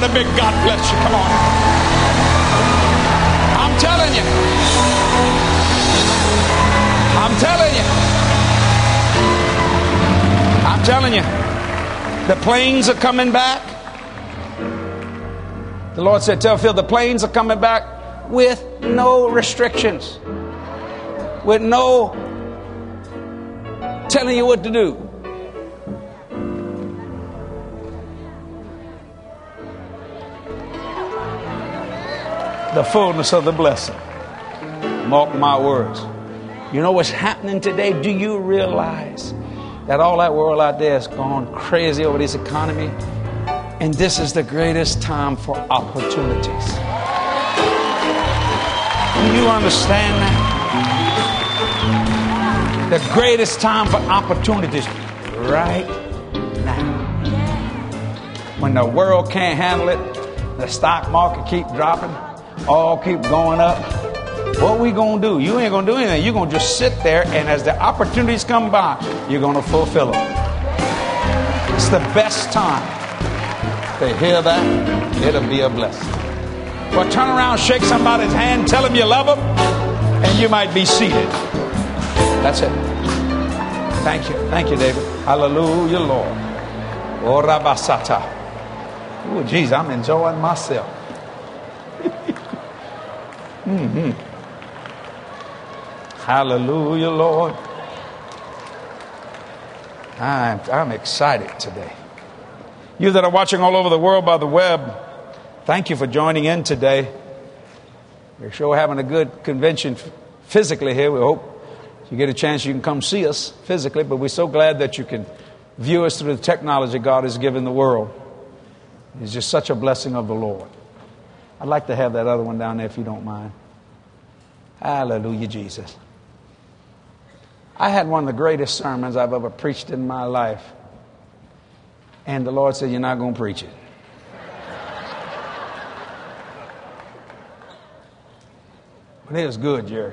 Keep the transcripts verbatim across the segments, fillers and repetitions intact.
a big God bless you. Come on. I'm telling you. I'm telling you. I'm telling you. The planes are coming back. The Lord said, tell Phil, the planes are coming back with no restrictions. With no telling you what to do. The fullness of the blessing. Mark my words. You know what's happening today? Do you realize that all that world out there has gone crazy over this economy? And this is the greatest time for opportunities. Do you understand that? The greatest time for opportunities right now. When the world can't handle it, the stock market keep dropping, all keep going up. What we gonna do? You ain't gonna do anything. You're gonna just sit there, and as the opportunities come by, you're gonna fulfill them. It's the best time to hear that. It'll be a blessing. Well, turn around, shake somebody's hand, tell them you love them, and you might be seated. That's it. Thank you. Thank you, David. Hallelujah, Lord. Oh, Rabasata. Oh, geez, I'm enjoying myself. mm-hmm. Hallelujah, Lord. I'm, I'm excited today. You that are watching all over the world by the web, thank you for joining in today. We're sure having a good convention physically here. We hope if you get a chance you can come see us physically, but we're so glad that you can view us through the technology God has given the world. It's just such a blessing of the Lord. I'd like to have that other one down there if you don't mind. Hallelujah, Jesus. I had one of the greatest sermons I've ever preached in my life. And the Lord said, you're not going to preach it. But it was good, Jerry.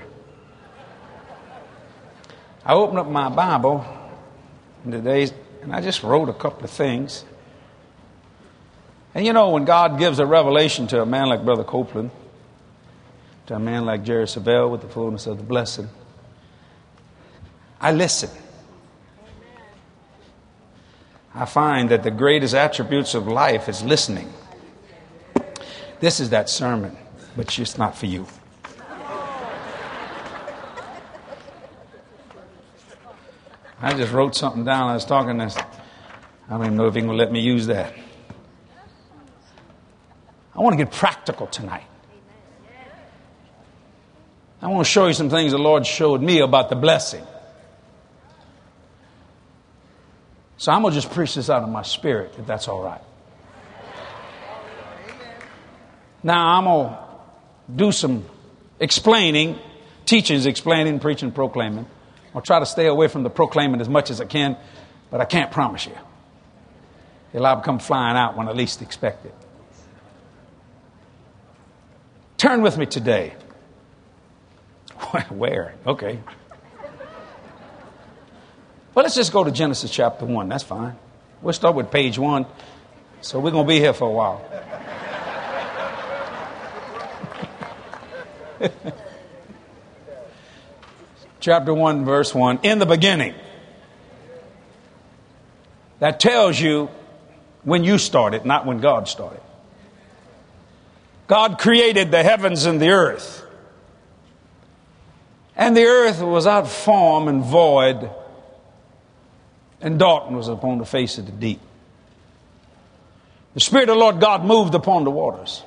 I opened up my Bible today, and I just wrote a couple of things. And you know, when God gives a revelation to a man like Brother Copeland, to a man like Jerry Savelle with the fullness of the blessing, I listen. I find that the greatest attributes of life is listening. This is that sermon, but it's not for you. I just wrote something down. I was talking this. I don't even know if he can let me use that. I want to get practical tonight. I want to show you some things the Lord showed me about the blessing. So I'm going to just preach this out of my spirit, if that's all right. Now I'm going to do some explaining, teachings, explaining, preaching, proclaiming. I'll try to stay away from the proclaiming as much as I can, but I can't promise you. It'll all come flying out when I least expect it. Turn with me today. Where? Okay. Well, let's just go to Genesis chapter one. That's fine. We'll start with page one. So we're going to be here for a while. Chapter one, verse one. In the beginning. That tells you when you started, not when God started. God created the heavens and the earth. And the earth was without form and void, and darkness was upon the face of the deep. The Spirit of the Lord God moved upon the waters.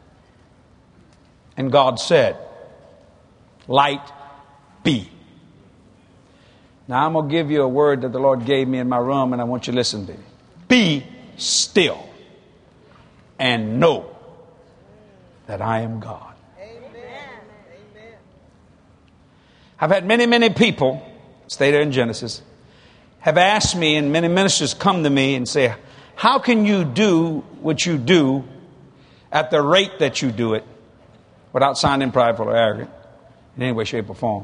And God said, light be. Now I'm going to give you a word that the Lord gave me in my room, and I want you to listen to me. Be still and know that I am God. Amen. I've had many, many people, stay there in Genesis, have asked me, and many ministers come to me and say, how can you do what you do at the rate that you do it without sounding prideful or arrogant in any way, shape, or form?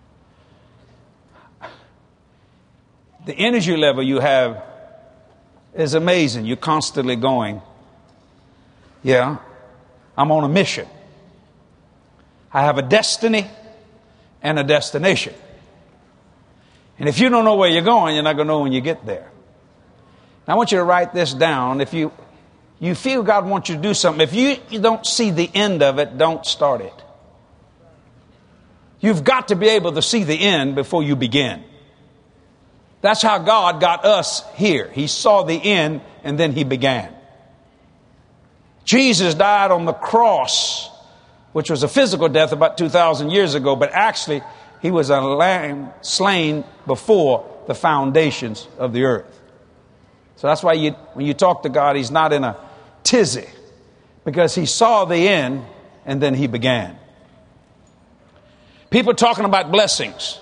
The energy level you have is amazing. You're constantly going, yeah, I'm on a mission. I have a destiny and a destination. And if you don't know where you're going, you're not going to know when you get there. Now, I want you to write this down. If you, you feel God wants you to do something, if you, you don't see the end of it, don't start it. You've got to be able to see the end before you begin. That's how God got us here. He saw the end and then he began. Jesus died on the cross, which was a physical death about two thousand years ago, but actually he was a lamb slain before the foundations of the earth. So that's why you, when you talk to God, he's not in a tizzy, because he saw the end and then he began. People talking about blessings.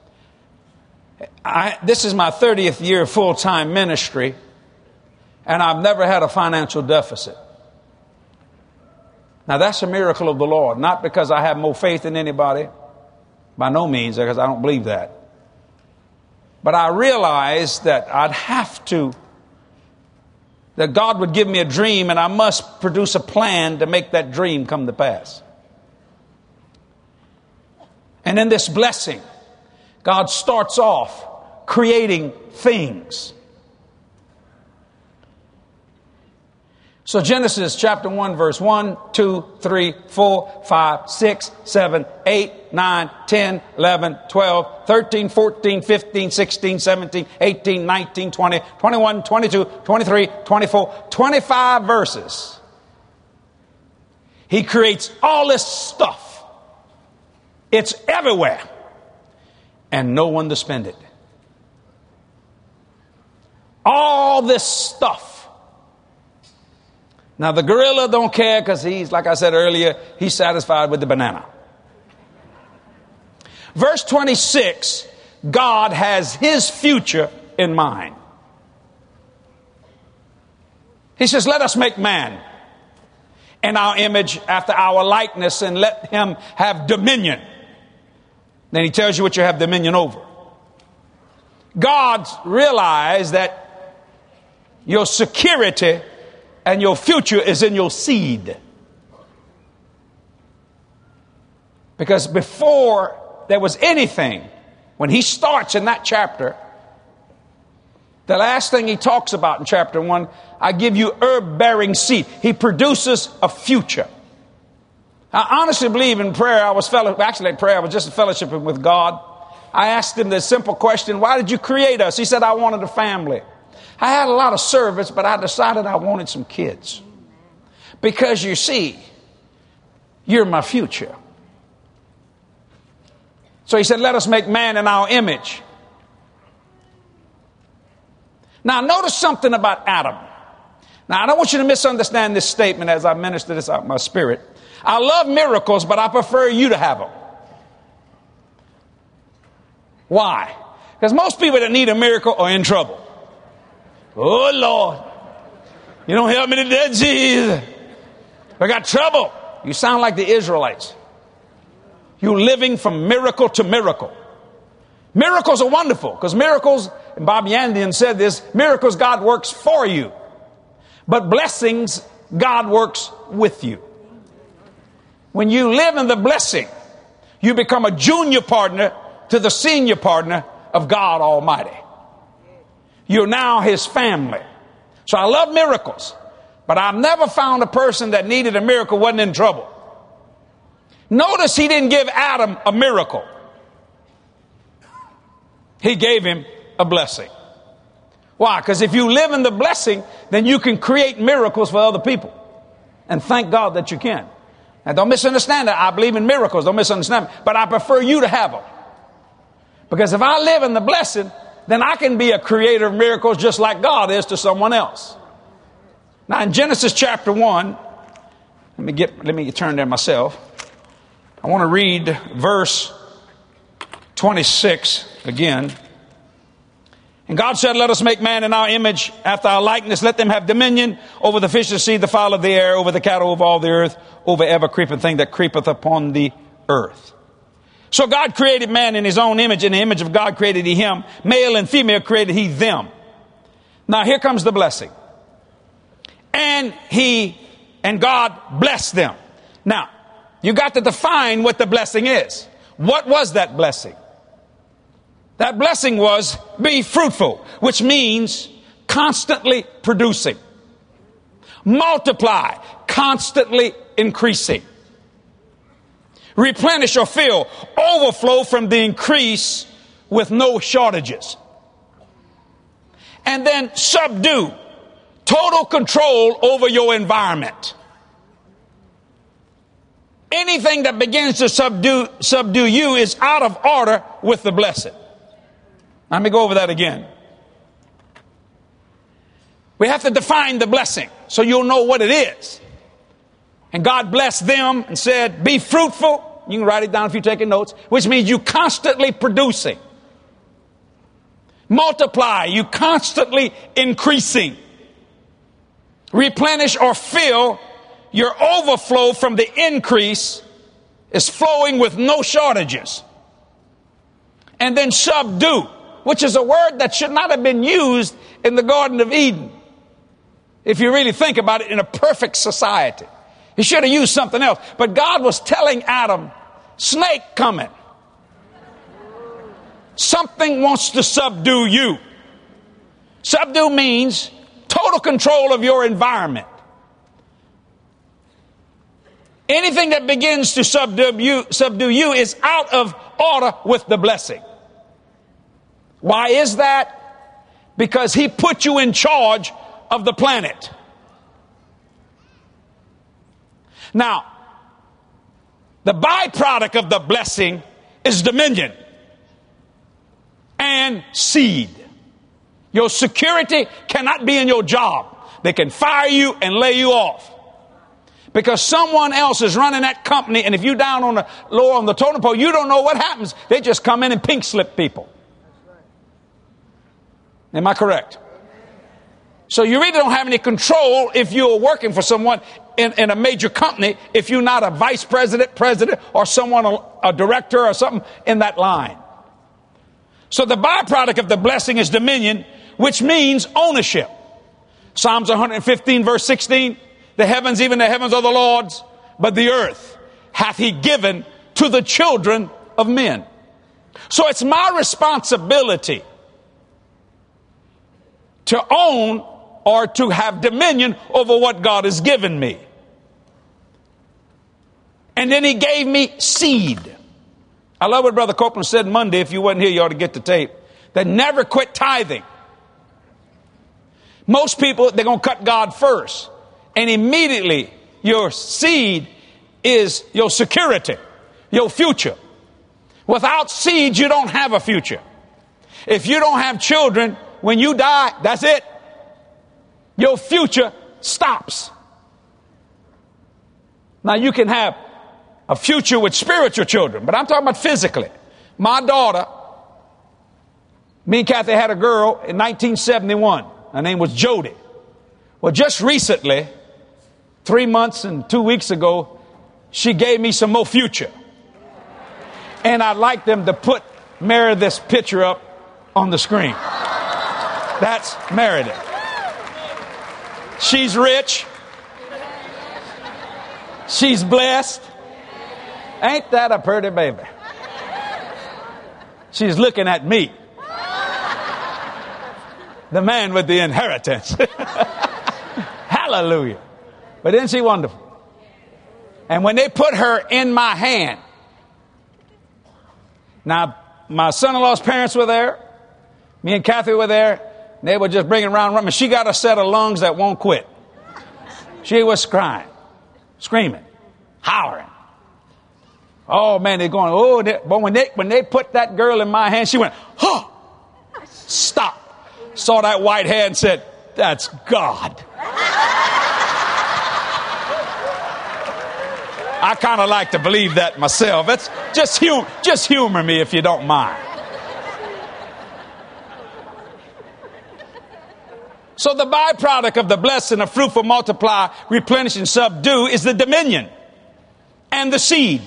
I, this is my thirtieth year of full-time ministry, and I've never had a financial deficit. Now, that's a miracle of the Lord, not because I have more faith than anybody, by no means, because I don't believe that. But I realized that I'd have to, that God would give me a dream, and I must produce a plan to make that dream come to pass. And in this blessing, God starts off creating things. So Genesis chapter one, verse one, two, three, four, five, six, seven, eight, nine, ten, eleven, twelve, thirteen, fourteen, fifteen, sixteen, seventeen, eighteen, nineteen, twenty, twenty-one, twenty-two, twenty-three, twenty-four, twenty-five verses. He creates all this stuff. It's everywhere. And no one to spend it. All this stuff. Now the gorilla don't care, because he's, like I said earlier, he's satisfied with the banana. Verse twenty-six, God has his future in mind. He says, let us make man in our image after our likeness, and let him have dominion. Then he tells you what you have dominion over. God realized that your security and your future is in your seed. Because before there was anything, when he starts in that chapter, the last thing he talks about in chapter one, I give you herb-bearing seed. He produces a future. I honestly believe in prayer. I was fellow, actually in prayer, I was just fellowshipping with God. I asked him this simple question: why did you create us? He said, I wanted a family. I had a lot of servants, but I decided I wanted some kids. Because you see, you're my future. So he said, let us make man in our image. Now notice something about Adam. Now I don't want you to misunderstand this statement as I minister this out of my spirit. I love miracles, but I prefer you to have them. Why? Because most people that need a miracle are in trouble. Oh, Lord. You don't help me today, Jesus. I got trouble. You sound like the Israelites. You're living from miracle to miracle. Miracles are wonderful, because miracles, and Bob Yandian said this, miracles God works for you. But blessings, God works with you. When you live in the blessing, you become a junior partner to the senior partner of God Almighty. You're now his family. So I love miracles, but I've never found a person that needed a miracle wasn't in trouble. Notice he didn't give Adam a miracle. He gave him a blessing. Why? Because if you live in the blessing, then you can create miracles for other people. And thank God that you can. Now don't misunderstand that. I believe in miracles. Don't misunderstand me. But I prefer you to have them. Because if I live in the blessing, then I can be a creator of miracles just like God is to someone else. Now in Genesis chapter one, let me get, let me turn there myself. I want to read verse twenty-six again. And God said, let us make man in our image, after our likeness. Let them have dominion over the fish of the sea, the fowl of the air, over the cattle of all the earth, over every creeping thing that creepeth upon the earth. So God created man in his own image. In the image of God created he him. Male and female created he them. Now here comes the blessing. And he and God blessed them. Now, you got to define what the blessing is. What was that blessing? That blessing was be fruitful, which means constantly producing. Multiply, constantly increasing. Replenish or fill, overflow from the increase with no shortages. And then subdue, total control over your environment. Anything that begins to subdue, subdue you is out of order with the blessed. Let me go over that again. We have to define the blessing so you'll know what it is. And God blessed them and said, be fruitful. You can write it down if you're taking notes, which means you constantly producing. Multiply, you constantly increasing. Replenish or fill, your overflow from the increase is flowing with no shortages. And then subdue, which is a word that should not have been used in the Garden of Eden. If you really think about it, in a perfect society. He should have used something else. But God was telling Adam, snake coming. Something wants to subdue you. Subdue means total control of your environment. Anything that begins to subdue you, subdue you is out of order with the blessing. Why is that? Because he put you in charge of the planet. Now, the byproduct of the blessing is dominion and seed. Your security cannot be in your job. They can fire you and lay you off because someone else is running that company, and if you're down on the lower on the totem pole, you don't know what happens. They just come in and pink slip people. Am I correct? So you really don't have any control if you're working for someone in, in a major company, if you're not a vice president, president, or someone, a, a director or something in that line. So the byproduct of the blessing is dominion, which means ownership. Psalms one fifteen verse sixteen, the heavens, even the heavens are the Lord's, but the earth hath he given to the children of men. So it's my responsibility to own or to have dominion over what God has given me. And then he gave me seed. I love what Brother Copeland said Monday. If you wasn't here, you ought to get the tape. That never quit tithing. Most people, they're going to cut God first. And immediately your seed is your security, your future. Without seed, you don't have a future. If you don't have children, when you die, that's it. Your future stops. Now you can have a future with spiritual children, but I'm talking about physically. My daughter, me and Kathy had a girl in nineteen seventy-one. Her name was Jody. Well, just recently, three months and two weeks ago, she gave me some more future. And I'd like them to put Meredith's picture up on the screen. That's Meredith. She's rich. She's blessed. Ain't that a pretty baby? She's looking at me, the man with the inheritance. Hallelujah. But isn't she wonderful? And when they put her in my hand, now my son-in-law's parents were there, me and Kathy were there, and they were just bringing around rum, and she got a set of lungs that won't quit. She was crying, screaming, hollering. Oh man, they're going, oh, they, but when they when they put that girl in my hand, she went, huh, stop. Saw that white hair and said, that's God. I kind of like to believe that myself. It's just hum- just humor me if you don't mind. So the byproduct of the blessing of fruitful, multiply, replenish, and subdue is the dominion and the seed.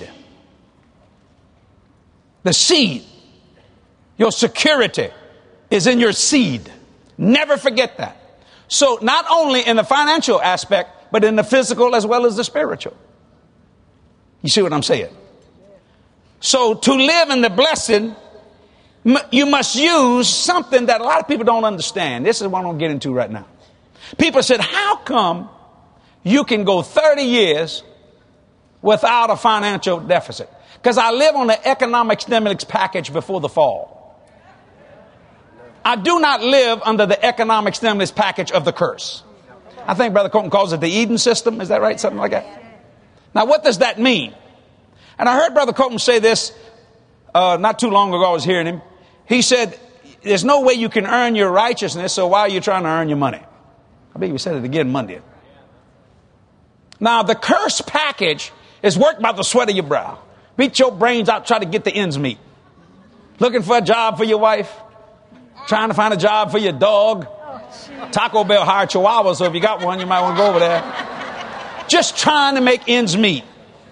The seed. Your security is in your seed, Never forget that. So not only in the financial aspect, but in the physical as well as the spiritual. You see what I'm saying? So to live in the blessing, you must use something that a lot of people don't understand. This is what I'm going to get into right now. People said, how come you can go thirty years without a financial deficit? Because I live on the economic stimulus package before the fall. I do not live under the economic stimulus package of the curse. I think Brother Colton calls it the Eden system. Is that right? Something like that. Now, what does that mean? And I heard Brother Colton say this uh, not too long ago. I was hearing him. He said, there's no way you can earn your righteousness, so why are you trying to earn your money? I believe he said it again Monday. Now, the curse package is worked by the sweat of your brow. Beat your brains out, try to get the ends meet. Looking for a job for your wife. Trying to find a job for your dog. Taco Bell hired Chihuahua, so if you got one, you might want to go over there. Just trying to make ends meet.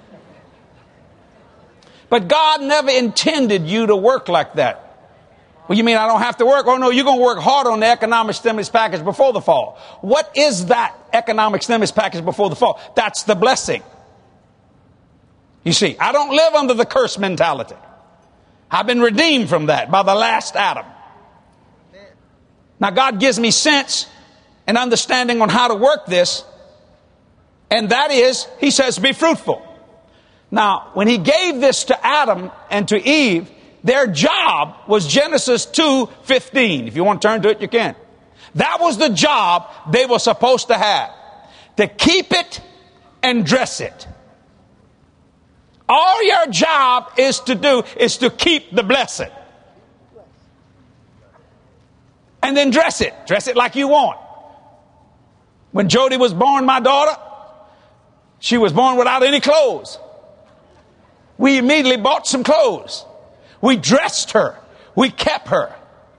But God never intended you to work like that. Well, you mean I don't have to work? Oh, no, you're going to work hard on the economic stimulus package before the fall. What is that economic stimulus package before the fall? That's the blessing. You see, I don't live under the curse mentality. I've been redeemed from that by the last Adam. Now, God gives me sense and understanding on how to work this. And that is, he says, be fruitful. Now, when he gave this to Adam and to Eve, their job was Genesis two fifteen. If you want to turn to it, you can. That was the job they were supposed to have. To keep it and dress it. All your job is to do is to keep the blessing. And then dress it. Dress it like you want. When Jody was born, my daughter, she was born without any clothes. We immediately bought some clothes. We dressed her. We kept her.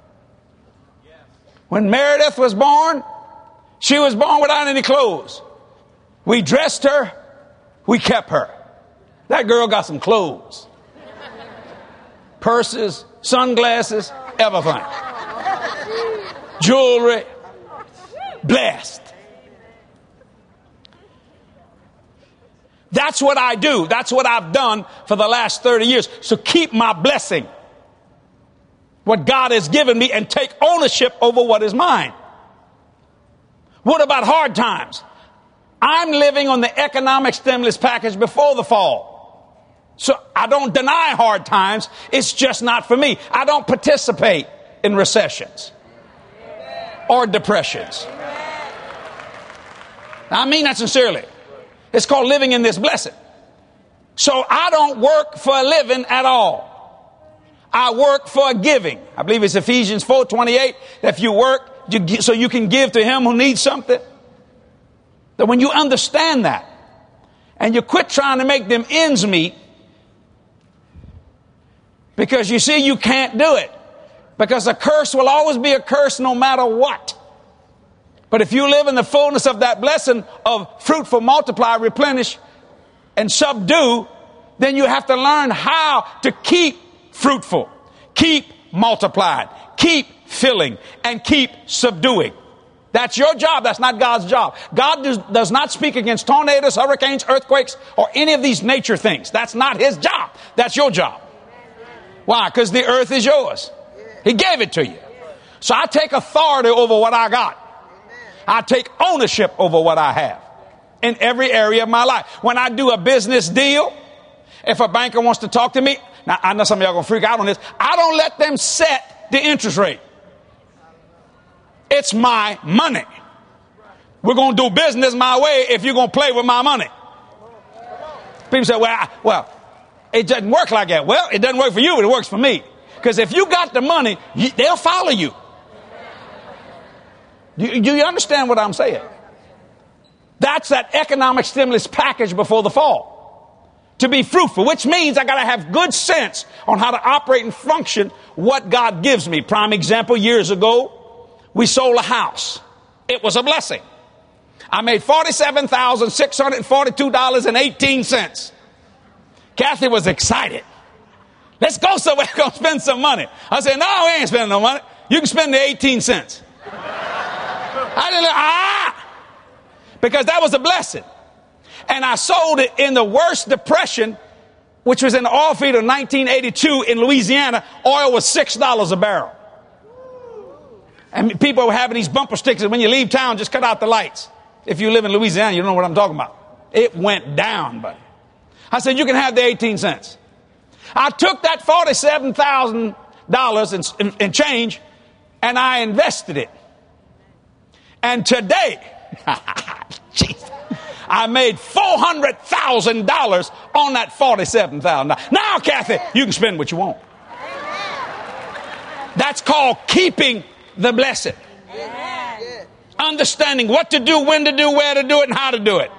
When Meredith was born, she was born without any clothes. We dressed her. We kept her. That girl got some clothes. Purses, sunglasses, everything. Jewelry. Blessed. That's what I do. That's what I've done for the last thirty years. So keep my blessing, what God has given me, and take ownership over what is mine. What about hard times? I'm living on the economic stimulus package before the fall. So I don't deny hard times. It's just not for me. I don't participate in recessions or depressions. Now, I mean that sincerely. It's called living in this blessing. So I don't work for a living at all. I work for a giving. I believe it's Ephesians four twenty-eight. That if you work you, so you can give to him who needs something. That when you understand that and you quit trying to make them ends meet, because you see you can't do it. Because a curse will always be a curse no matter what. But if you live in the fullness of that blessing of fruitful, multiply, replenish, and subdue, then you have to learn how to keep fruitful, keep multiplying, keep filling, and keep subduing. That's your job. That's not God's job. God does, does not speak against tornadoes, hurricanes, earthquakes, or any of these nature things. That's not his job. That's your job. Why? Because the earth is yours. He gave it to you. So I take authority over what I got. I take ownership over what I have in every area of my life. When I do a business deal, if a banker wants to talk to me, now I know some of y'all are going to freak out on this. I don't let them set the interest rate. It's my money. We're going to do business my way if you're going to play with my money. People say, well, I, well, it doesn't work like that. Well, it doesn't work for you, but it works for me. Because if you got the money, you, they'll follow you. Do, do you understand what I'm saying? That's that economic stimulus package before the fall. To be fruitful, which means I got to have good sense on how to operate and function what God gives me. Prime example, years ago, we sold a house. It was a blessing. I made forty-seven thousand six hundred forty-two dollars and eighteen cents. Kathy was excited. Let's go somewhere, go spend some money. I said, no, we ain't spending no money. You can spend the eighteen cents. ah, because that was a blessing. And I sold it in the worst depression, which was in the oil field of nineteen eighty-two in Louisiana. Oil was six dollars a barrel. And people were having these bumper stickers. When you leave town, just cut out the lights. If you live in Louisiana, you know what I'm talking about. It went down, buddy. I said, you can have the eighteen cents. I took that forty-seven thousand dollars in, in, in change, and I invested it. And today, Jesus, I made four hundred thousand dollars on that forty-seven thousand dollars. Now, Kathy, you can spend what you want. That's called keeping the blessing. Amen. Understanding what to do, when to do, where to do it, and how to do it.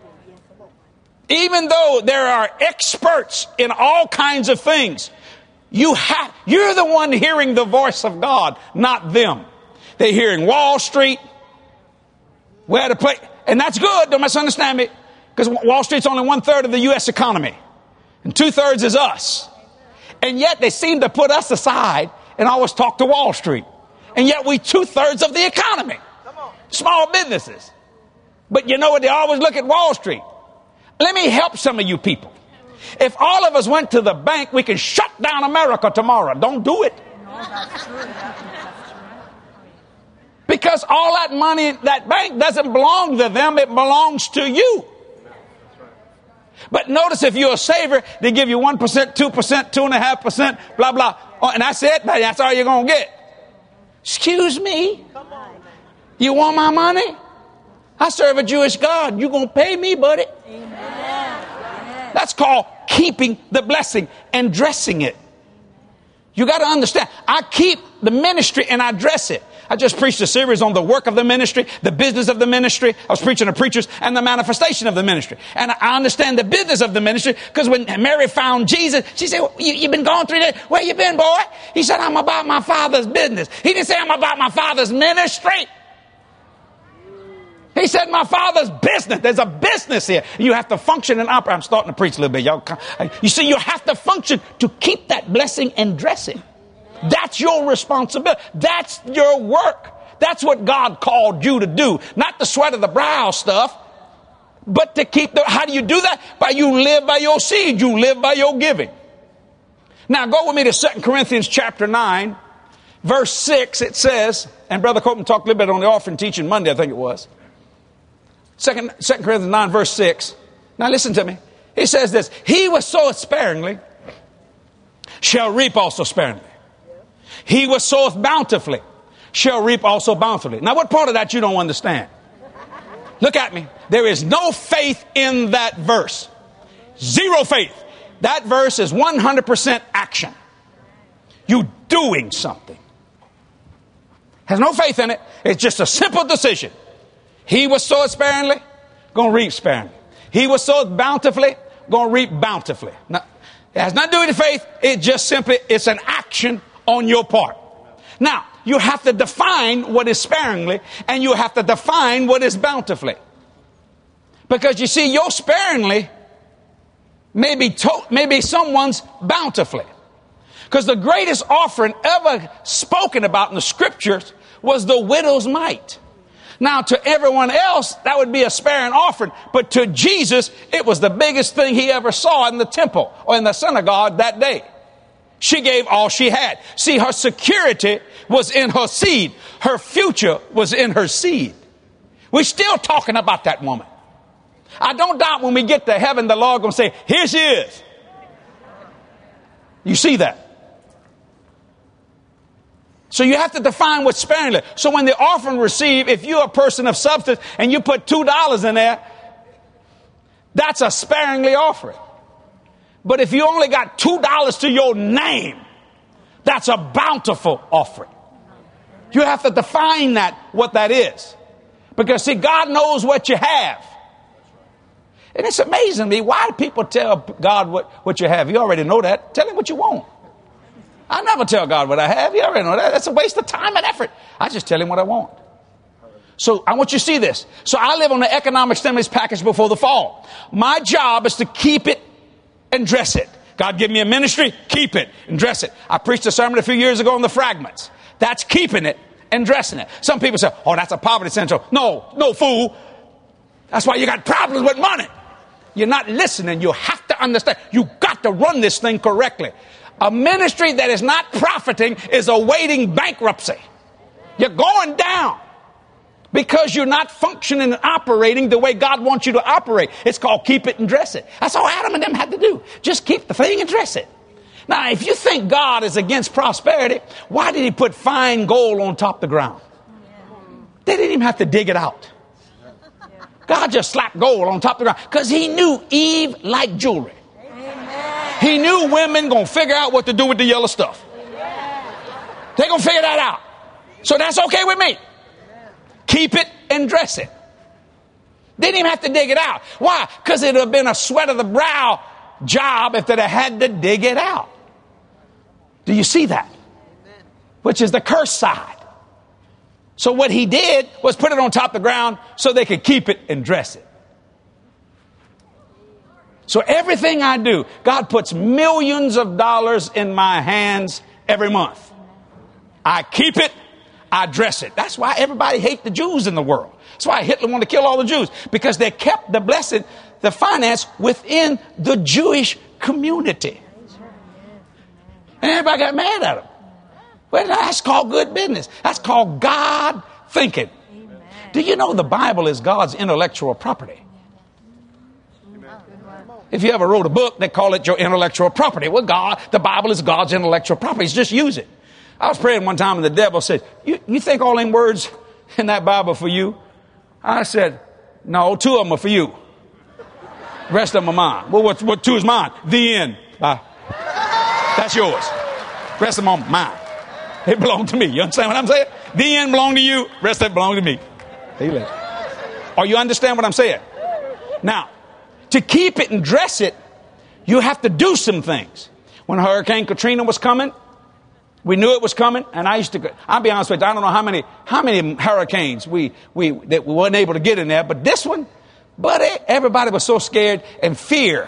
Even though there are experts in all kinds of things, you have, you're the one hearing the voice of God, not them. They're hearing Wall Street, where to play. And that's good, don't misunderstand me, because Wall Street's only one third of the U S economy. And two thirds is us. And yet they seem to put us aside and always talk to Wall Street. And yet we two thirds of the economy. Small businesses. But you know what? They always look at Wall Street. Let me help some of you people. If all of us went to the bank, we can shut down America tomorrow. Don't do it. Because all that money in that bank doesn't belong to them. It belongs to you. But notice if you're a saver, they give you one percent, two percent, two point five percent, blah, blah. Oh, and that's it. That's all you're going to get. Excuse me? You want my money? I serve a Jewish God. You're going to pay me, buddy. Amen. That's called keeping the blessing and dressing it. You got to understand. I keep the ministry and I dress it. I just preached a series on the work of the ministry, the business of the ministry. I was preaching to preachers and the manifestation of the ministry. And I understand the business of the ministry because when Mary found Jesus, she said, you, you've been gone three days. Where you been, boy? He said, I'm about my Father's business. He didn't say I'm about my Father's ministry. He said, my Father's business. There's a business here. You have to function and operate. I'm starting to preach a little bit, y'all. You see, you have to function to keep that blessing and dress it. That's your responsibility. That's your work. That's what God called you to do. Not the sweat of the brow stuff, but to keep the, how do you do that? By you live by your seed. You live by your giving. Now go with me to Second Corinthians chapter nine, verse six. It says, and Brother Copeland talked a little bit on the offering teaching Monday, I think it was. Second, Second Corinthians nine, verse six. Now listen to me. He says this, he was soweth sparingly, shall reap also sparingly. He was soweth bountifully, shall reap also bountifully. Now what part of that you don't understand? Look at me. There is no faith in that verse. Zero faith. That verse is one hundred percent action. You doing something. Has no faith in it. It's just a simple decision. He was sowed sparingly, going to reap sparingly. He was sowed bountifully, going to reap bountifully. Now, it has nothing to do with faith. It just simply, it's an action on your part. Now, you have to define what is sparingly, and you have to define what is bountifully. Because you see, your sparingly may be, to- may be someone's bountifully. Because the greatest offering ever spoken about in the scriptures was the widow's mite. Now, to everyone else, that would be a sparing offering. But to Jesus, it was the biggest thing he ever saw in the temple or in the synagogue that day. She gave all she had. See, her security was in her seed. Her future was in her seed. We're still talking about that woman. I don't doubt when we get to heaven, the Lord going to say, here she is. You see that? So you have to define what's sparingly. So when the offering received, if you're a person of substance and you put two dollars in there, that's a sparingly offering. But if you only got two dollars to your name, that's a bountiful offering. You have to define that, what that is. Because see, God knows what you have. And it's amazing to me, why do people tell God what, what you have? You already know that. Tell him what you want. I never tell God what I have. You already know that. That's a waste of time and effort. I just tell him what I want. So I want you to see this. So I live on the economic stimulus package before the fall. My job is to keep it and dress it. God give me a ministry, keep it and dress it. I preached a sermon a few years ago on the fragments. That's keeping it and dressing it. Some people say, oh, that's a poverty syndrome. No, no, fool. That's why you got problems with money. You're not listening. You have to understand. You got to run this thing correctly. A ministry that is not profiting is awaiting bankruptcy. You're going down because you're not functioning and operating the way God wants you to operate. It's called keep it and dress it. That's all Adam and them had to do. Just keep the thing and dress it. Now, if you think God is against prosperity, why did he put fine gold on top of the ground? They didn't even have to dig it out. God just slapped gold on top of the ground because he knew Eve liked jewelry. He knew women going to figure out what to do with the yellow stuff. They're going to figure that out. So that's okay with me. Keep it and dress it. Didn't even have to dig it out. Why? Because it would have been a sweat of the brow job if they'd have had to dig it out. Do you see that? Which is the curse side. So what he did was put it on top of the ground so they could keep it and dress it. So everything I do, God puts millions of dollars in my hands every month. I keep it, I dress it. That's why everybody hates the Jews in the world. That's why Hitler wanted to kill all the Jews, because they kept the blessing, the finance within the Jewish community. And everybody got mad at him. Well, that's called good business. That's called God thinking. Amen. Do you know the Bible is God's intellectual property? Amen. If you ever wrote a book, they call it your intellectual property. Well, God, the Bible is God's intellectual property. Just use it. I was praying one time and the devil said, you, you think all them words in that Bible for you? I said, no, two of them are for you. The rest of them are mine. Well, what, what two is mine? The end. Bye. That's yours. The rest of them are mine. It belonged to me. You understand what I'm saying? The end belonged to you. Rest of it belonged to me. Or you understand what I'm saying? Now, to keep it and dress it, you have to do some things. When Hurricane Katrina was coming, we knew it was coming, and I used to. I'll be honest with you. I don't know how many how many hurricanes we we that we weren't able to get in there, but this one, buddy, everybody was so scared, and fear,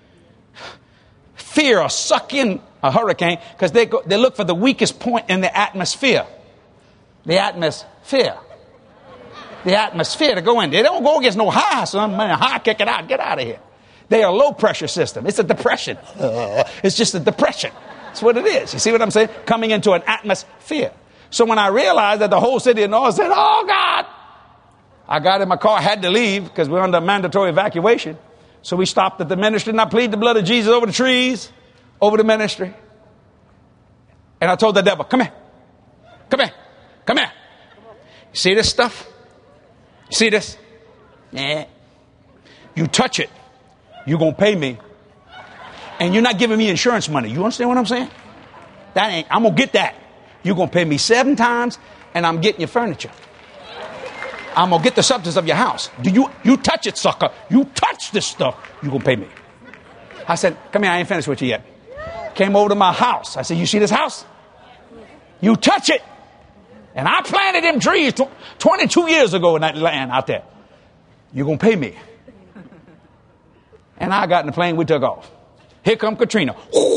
fear will suck in a hurricane because they go, they look for the weakest point in the atmosphere, the atmosphere, the atmosphere to go in. They don't go against no high, son. Man, high, kick it out, get out of here. They are a low pressure system. It's a depression. Uh, it's just a depression. That's what it is. You see what I'm saying? Coming into an atmosphere. So when I realized that the whole city of North said, oh, God, I got in my car, had to leave because we're under mandatory evacuation. So we stopped at the ministry and I pleaded the blood of Jesus over the trees, over the ministry. And I told the devil, come here, come here, come here. You see this stuff? You see this? Yeah. You touch it, you're going to pay me. And you're not giving me insurance money. You understand what I'm saying? That ain't, I'm going to get that. You're going to pay me seven times and I'm getting your furniture. I'm going to get the substance of your house. Do you, you touch it, sucker. You touch this stuff, you're going to pay me. I said, come here, I ain't finished with you yet. Came over to my house. I said, you see this house? You touch it. And I planted them trees twenty-two years ago in that land out there. You're going to pay me. And I got in the plane, we took off. Here come Katrina.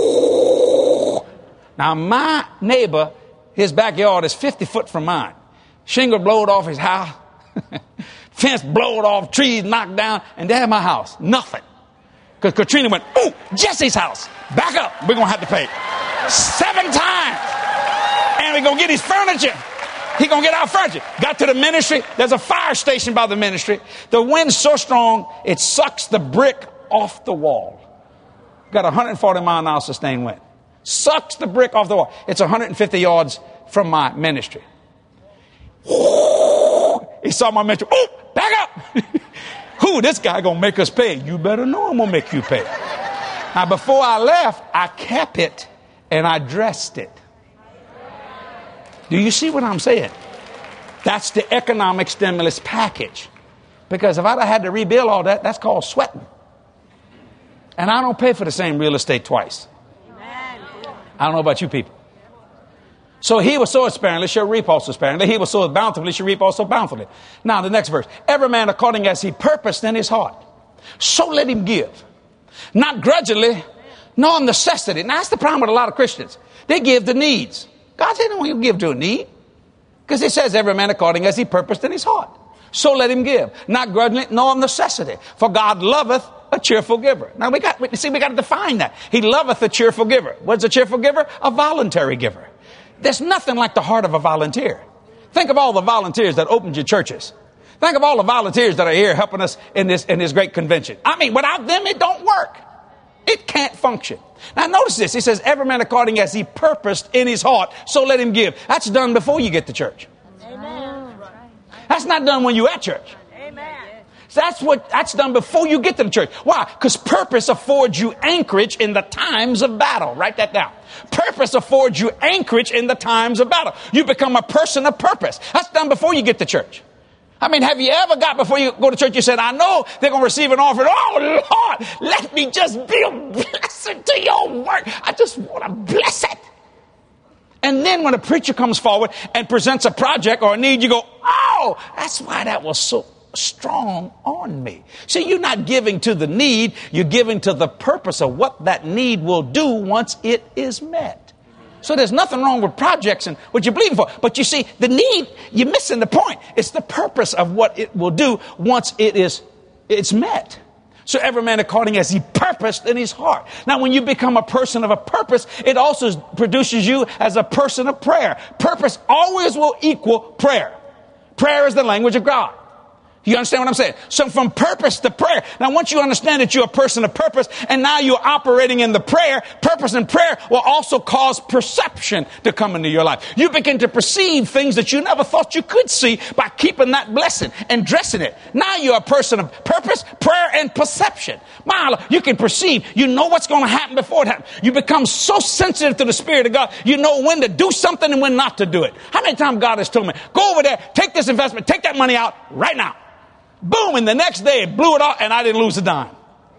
Now, my neighbor, his backyard is fifty foot from mine. Shingle blowed off his house. Fence blowed off, trees knocked down, and there's my house. Nothing. Because Katrina went, ooh, Jesse's house. Back up. We're going to have to pay. Seven times. And we're going to get his furniture. He's going to get our furniture. Got to the ministry. There's a fire station by the ministry. The wind's so strong, it sucks the brick off the wall. Got one hundred forty mile an hour sustained wind. Sucks the brick off the wall. It's one hundred fifty yards from my ministry. He saw my ministry. Oh, back up. Who, this guy going to make us pay? You better know I'm going to make you pay. Now, before I left, I kept it and I dressed it. Do you see what I'm saying? That's the economic stimulus package. Because if I'd have had to rebuild all that, that's called sweating. And I don't pay for the same real estate twice. Amen. I don't know about you people. So he was so sparingly, shall reap also sparingly. He was so bountifully, shall reap also bountifully. Now the next verse. Every man according as he purposed in his heart, so let him give. Not grudgingly, nor necessity. Now that's the problem with a lot of Christians. They give the needs. God said, don't you give to a need. Because it says every man according as he purposed in his heart. So let him give, not grudgingly, nor of necessity. For God loveth a cheerful giver. Now we got, we, see, we got to define that. He loveth a cheerful giver. What's a cheerful giver? A voluntary giver. There's nothing like the heart of a volunteer. Think of all the volunteers that opened your churches. Think of all the volunteers that are here helping us in this, in this great convention. I mean, without them, it don't work. It can't function. Now notice this. He says, every man according as he purposed in his heart, so let him give. That's done before you get to church. Amen. That's not done when you're at church. Amen. So that's what, that's done before you get to the church. Why? Because purpose affords you anchorage in the times of battle. Write that down. Purpose affords you anchorage in the times of battle. You become a person of purpose. That's done before you get to church. I mean, have you ever got before you go to church, you said, I know they're going to receive an offering. Oh, Lord, let me just be a blessing to your work. I just want to bless it. And then when a preacher comes forward and presents a project or a need, you go, oh, that's why that was so strong on me. See, you're not giving to the need. You're giving to the purpose of what that need will do once it is met. So there's nothing wrong with projects and what you're believing for. But you see, the need, you're missing the point. It's the purpose of what it will do once it is, it's met. So every man according as he purposed in his heart. Now, when you become a person of a purpose, it also produces you as a person of prayer. Purpose always will equal prayer. Prayer is the language of God. You understand what I'm saying? So from purpose to prayer. Now, once you understand that you're a person of purpose and now you're operating in the prayer, purpose and prayer will also cause perception to come into your life. You begin to perceive things that you never thought you could see by keeping that blessing and dressing it. Now you're a person of purpose, prayer, and perception. Wow, you can perceive. You know what's going to happen before it happens. You become so sensitive to the Spirit of God. You know when to do something and when not to do it. How many times God has told me, go over there, take this investment, take that money out right now. Boom, and the next day it blew it off and I didn't lose a dime.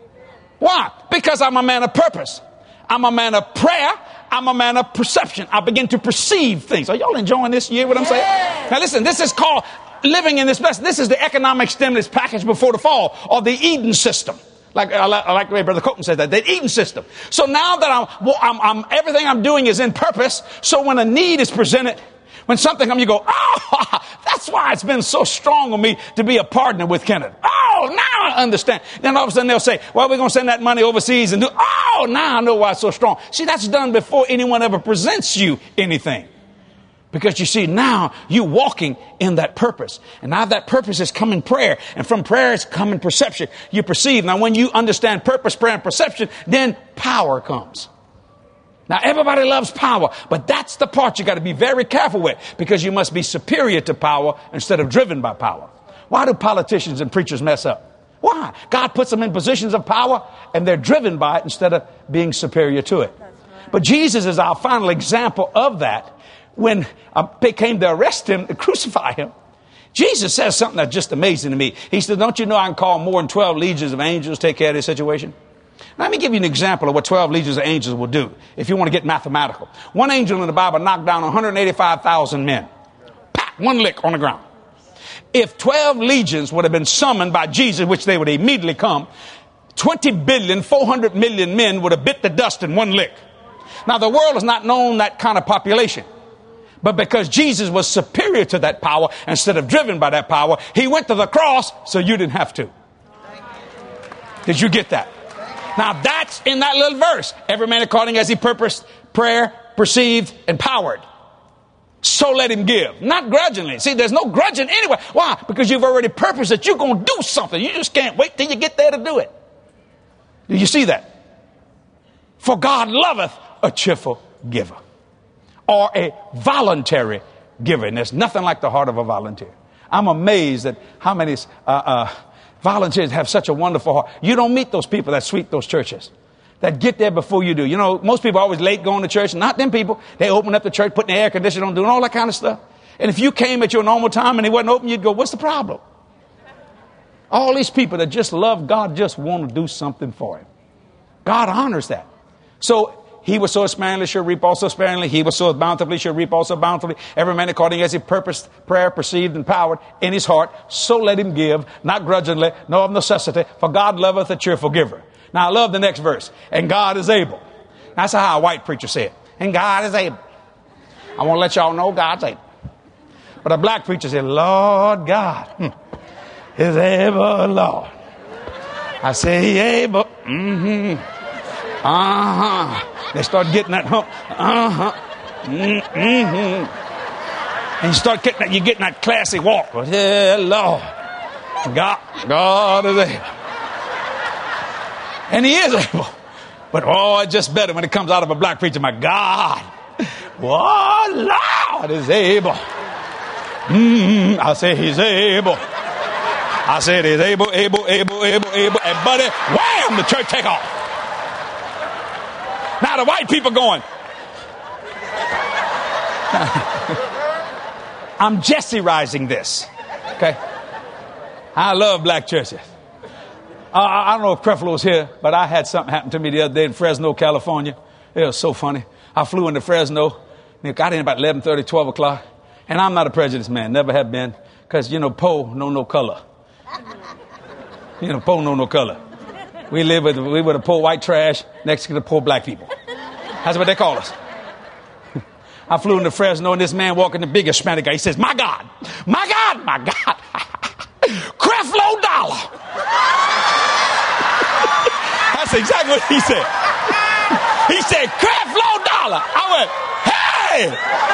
Why? Because I'm a man of purpose. I'm a man of prayer. I'm a man of perception. I begin to perceive things. Are y'all enjoying this? You hear what I'm saying? Yeah. Now listen, this is called living in this blessing. This is the economic stimulus package before the fall, or the Eden system. Like, I like, I like the way Brother Copeland said that, the Eden system. So now that I'm, well, I'm, I'm, everything I'm doing is in purpose. So when a need is presented, when something comes, you go, oh, that's why it's been so strong on me to be a partner with Kenneth. Oh, now I understand. Then all of a sudden they'll say, well, we're going to send that money overseas and do, oh, now I know why it's so strong. See, that's done before anyone ever presents you anything. Because you see, now you're walking in that purpose. And now that purpose is coming prayer. And from prayer is coming perception. You perceive. Now when you understand purpose, prayer, and perception, then power comes. Now, everybody loves power, but that's the part you got to be very careful with, because you must be superior to power instead of driven by power. Why do politicians and preachers mess up? Why? God puts them in positions of power and they're driven by it instead of being superior to it. But Jesus is our final example of that. When uh, they came to arrest him, to crucify him, Jesus says something that's just amazing to me. He said, don't you know I can call more than twelve legions of angels to take care of this situation? Let me give you an example of what twelve legions of angels will do, if you want to get mathematical. One angel in the Bible knocked down one hundred eighty-five thousand men. Pat, one lick on the ground. If twelve legions would have been summoned by Jesus, which they would immediately come, twenty billion, four hundred million men would have bit the dust in one lick. Now, the world has not known that kind of population. But because Jesus was superior to that power, instead of driven by that power, he went to the cross so you didn't have to. Did you get that? Now that's in that little verse. Every man according as he purposed, prayer, perceived, empowered. So let him give. Not grudgingly. See, there's no grudging anyway. Why? Because you've already purposed that you're going to do something. You just can't wait till you get there to do it. Do you see that? For God loveth a cheerful giver. Or a voluntary giver. And there's nothing like the heart of a volunteer. I'm amazed at how many uh, uh, volunteers have such a wonderful heart. You don't meet those people that sweep those churches, that get there before you do. You know, most people are always late going to church. Not them people. They open up the church, putting the air conditioner on, doing all that kind of stuff. And if you came at your normal time and it wasn't open, you'd go, what's the problem? All these people that just love God just want to do something for him. God honors that. So he was so sparingly, shall reap also sparingly. He was so bountifully, shall reap also bountifully. Every man according as he purposed, prayer, perceived, and powered in his heart, so let him give, not grudgingly, nor of necessity, for God loveth a cheerful giver. Now I love the next verse. And God is able. That's how a white preacher said. And God is able. I want to let y'all know God's able. But a black preacher said, Lord God hmm, is able, Lord. I say, he able. Mm-hmm. Uh-huh. They start getting that hump. Uh-huh. Mm-hmm. And you start getting that, you're getting that classy walk. Yeah, Lord. God, God is able. And he is able. But oh, it's just better when it comes out of a black preacher. My God. Oh, Lord is able. Mm-hmm. I say he's able. I said he's able, able, able, able, able. And buddy, wham, the church take off. Now the white people going. I'm Jesse-rising this. Okay. I love black churches. Uh, I don't know if Creflo was here, but I had something happen to me the other day in Fresno, California. It was so funny. I flew into Fresno. Got in about eleven thirty, twelve o'clock. And I'm not a prejudiced man. Never have been. Because, you know, Poe know no color. You know, Poe know no color. We live with, we were the poor white trash next to the poor black people. That's what they call us. I flew into Fresno, and this man walking, the biggest Hispanic guy. He says, my God, my God, my God. Creflo Dollar. That's exactly what he said. He said, Creflo Dollar. I went, hey.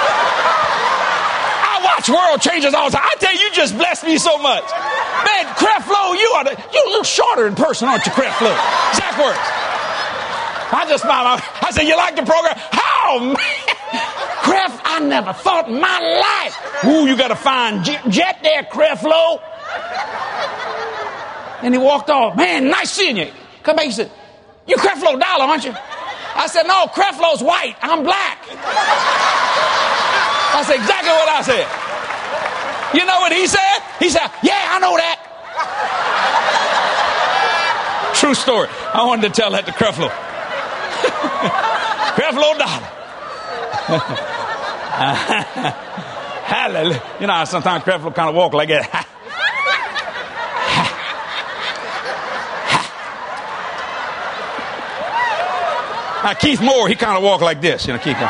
I watch World Changers all the time. I tell you, you just blessed me so much. Man, Creflo, you are the, you a little shorter in person, aren't you, Creflo? Exact words. I just smiled. I said, you like the program? How, man? Cref, I never thought in my life. Ooh, you got to find jet there, Creflo. And he walked off. Man, nice seeing you. Come back. He said, you Creflo Dollar, aren't you? I said, no, Creflo's white. I'm black. That's exactly what I said. You know what he said? He said, yeah, I know that. True story. I wanted to tell that to Creflo. Creflo Dollar. Hallelujah. You know how sometimes Creflo kind of walk like that. Now, Keith Moore, he kind of walked like this. You know, Keith.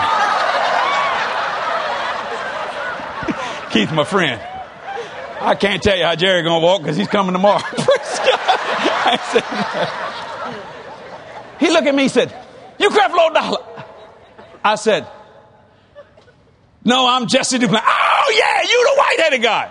Keith, my friend. I can't tell you how Jerry going to walk because he's coming tomorrow. I said, he looked at me and said, you Creflo Dollar. I said, no, I'm Jesse Duplantis. Oh, yeah, you the white-headed guy.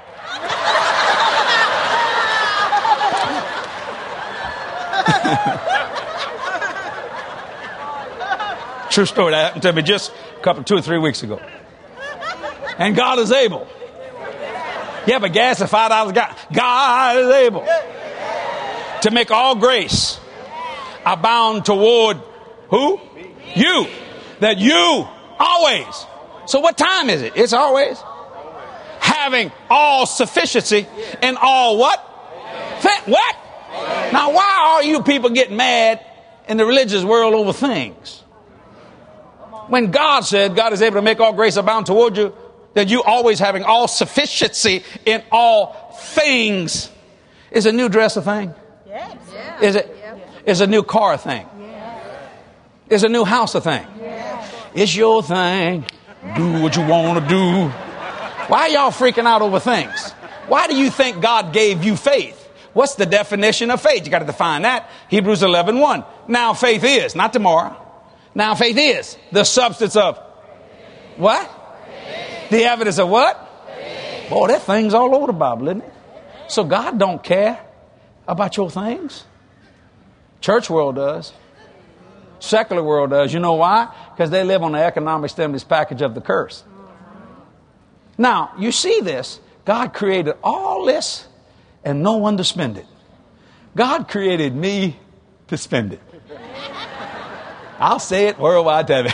True story. That happened to me just a couple, two or three weeks ago. And God is able. Yeah, but gas at five dollars a gallon. God is able to make all grace abound toward who? You. That you always. So what time is it? It's always. Having all sufficiency in all what? Th- what? Now, why are you people getting mad in the religious world over things? When God said God is able to make all grace abound toward you, that you always having all sufficiency in all things. Is a new dress a thing? Yes. Yeah. Is it? Yeah. Is a new car a thing? Yeah. Is a new house a thing? Yeah. It's your thing. Do what you want to do. Why are y'all freaking out over things? Why do you think God gave you faith? What's the definition of faith? You got to define that. Hebrews eleven one. Now faith is, not tomorrow. Now faith is the substance of what? Faith. The evidence of what? Faith. Boy, that thing's all over the Bible, isn't it? So God don't care about your things. Church world does. Secular world does. You know why? Because they live on the economic stimulus package of the curse. Now, you see this. God created all this and no one to spend it. God created me to spend it. I'll say it worldwide T V.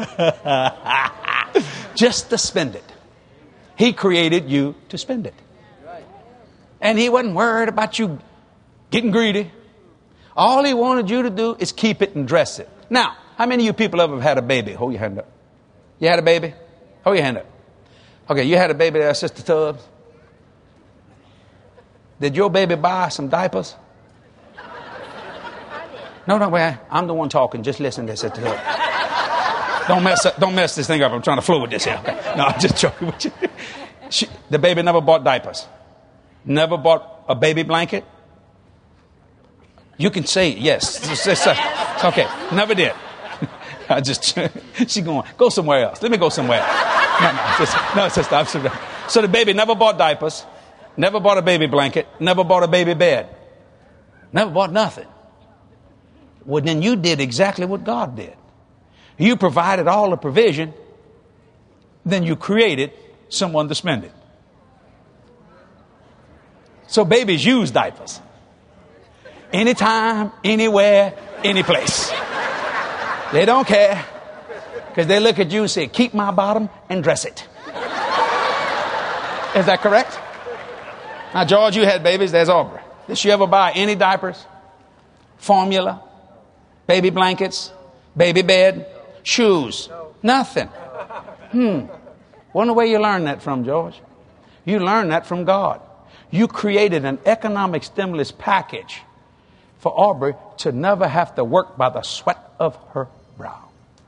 Just to spend it. He created you to spend it. And he wasn't worried about you getting greedy. All he wanted you to do is keep it and dress it. Now, how many of you people ever had a baby? Hold your hand up. You had a baby? Hold your hand up. Okay, you had a baby there, Sister Tubbs. Did your baby buy some diapers? No, no, wait. I'm the one talking. Just listen to this. Don't mess up, don't mess this thing up. I'm trying to flow with this here. Okay. No, I'm just joking with you. She, the baby never bought diapers. Never bought a baby blanket. You can say yes. It's, it's, it's okay. Never did. I just, she going, go somewhere else. Let me go somewhere else. No, no, just, no, just stop. So the baby never bought diapers, never bought a baby blanket, never bought a baby bed, never bought nothing. Well, then you did exactly what God did. You provided all the provision, then you created someone to spend it. So babies use diapers. Anytime, anywhere, any place. They don't care because they look at you and say, keep my bottom and dress it. Is that correct? Now, George, you had babies. There's Aubrey. Did she ever buy any diapers, formula, baby blankets, baby bed, shoes? Nothing. Hmm. Wonder where you learned that from, George? You learned that from God. You created an economic stimulus package for Aubrey to never have to work by the sweat of her brow.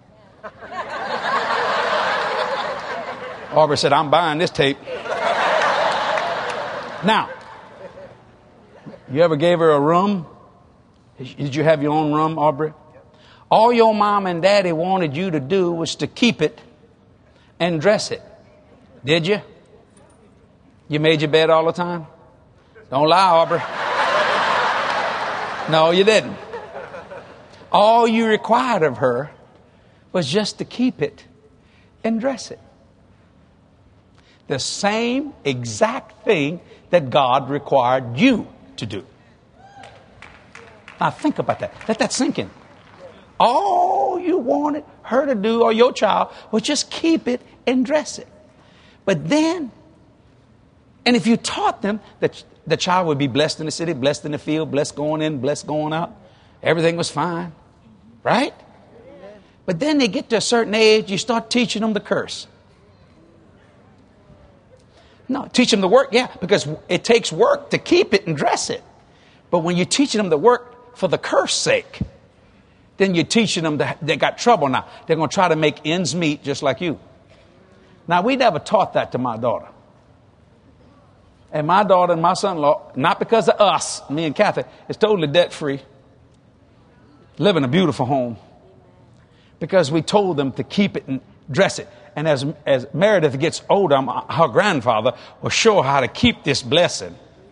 Aubrey said, I'm buying this tape. Now, you ever gave her a room? Did you have your own room, Aubrey? All your mom and daddy wanted you to do was to keep it and dress it. Did you? You made your bed all the time? Don't lie, Aubrey. No, you didn't. All you required of her was just to keep it and dress it. The same exact thing that God required you to do. Now think about that. Let that sink in. All you wanted her to do, or your child, was just keep it and dress it. But then, and if you taught them that the child would be blessed in the city, blessed in the field, blessed going in, blessed going out, everything was fine. Right? But then they get to a certain age, you start teaching them to curse. No, teach them to work, yeah, because it takes work to keep it and dress it. But when you're teaching them to work for the curse sake, then you're teaching them that they got trouble now. They're going to try to make ends meet just like you. Now, we never taught that to my daughter. And my daughter and my son-in-law, not because of us, me and Kathy, is totally debt-free. Live in a beautiful home. Because we told them to keep it and dress it. And as, as Meredith gets older, I'm, her grandfather will show her how to keep this blessing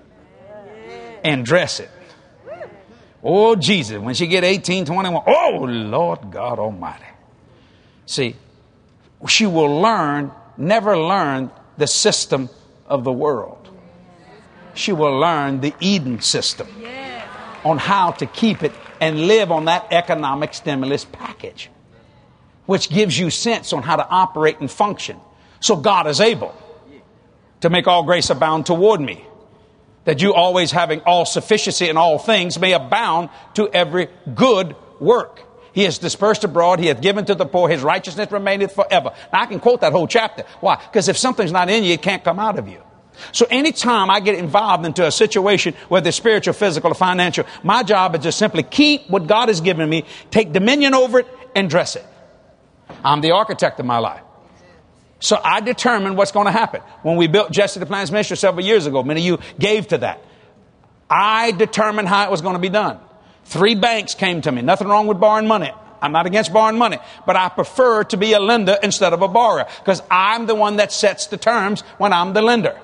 and dress it. Oh, Jesus, when she get eighteen, twenty-one, oh, Lord God Almighty. See, she will learn, never learn the system of the world. She will learn the Eden system on how to keep it and live on that economic stimulus package, which gives you sense on how to operate and function. So God is able to make all grace abound toward me, that you always having all sufficiency in all things may abound to every good work. He has dispersed abroad. He hath given to the poor. His righteousness remaineth forever. Now, I can quote that whole chapter. Why? Because if something's not in you, it can't come out of you. So anytime I get involved into a situation, whether it's spiritual, physical, or financial, my job is to simply keep what God has given me, take dominion over it, and dress it. I'm the architect of my life. So I determine what's going to happen. When we built Jesse the Plans Ministry several years ago, many of you gave to that. I determined how it was going to be done. Three banks came to me. Nothing wrong with borrowing money. I'm not against borrowing money, but I prefer to be a lender instead of a borrower because I'm the one that sets the terms when I'm the lender.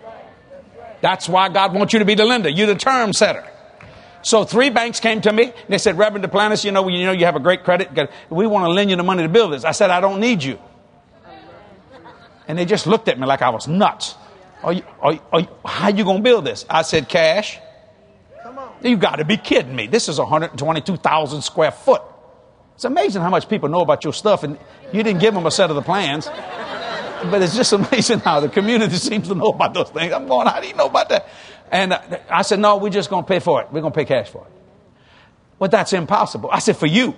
That's why God wants you to be the lender. You're the term setter. So three banks came to me. And they said, Reverend Duplantis, you know, you know, you have a great credit. We want to lend you the money to build this. I said, I don't need you. And they just looked at me like I was nuts. Are you, are you, are you, how you going to build this? I said, cash. Come on. You got to be kidding me. This is one hundred twenty-two thousand square foot. It's amazing how much people know about your stuff, and you didn't give them a set of the plans. But it's just amazing how the community seems to know about those things. I'm going, how do you know about that? And I said, no, we're just going to pay for it. We're going to pay cash for it. Well, that's impossible. I said, for you.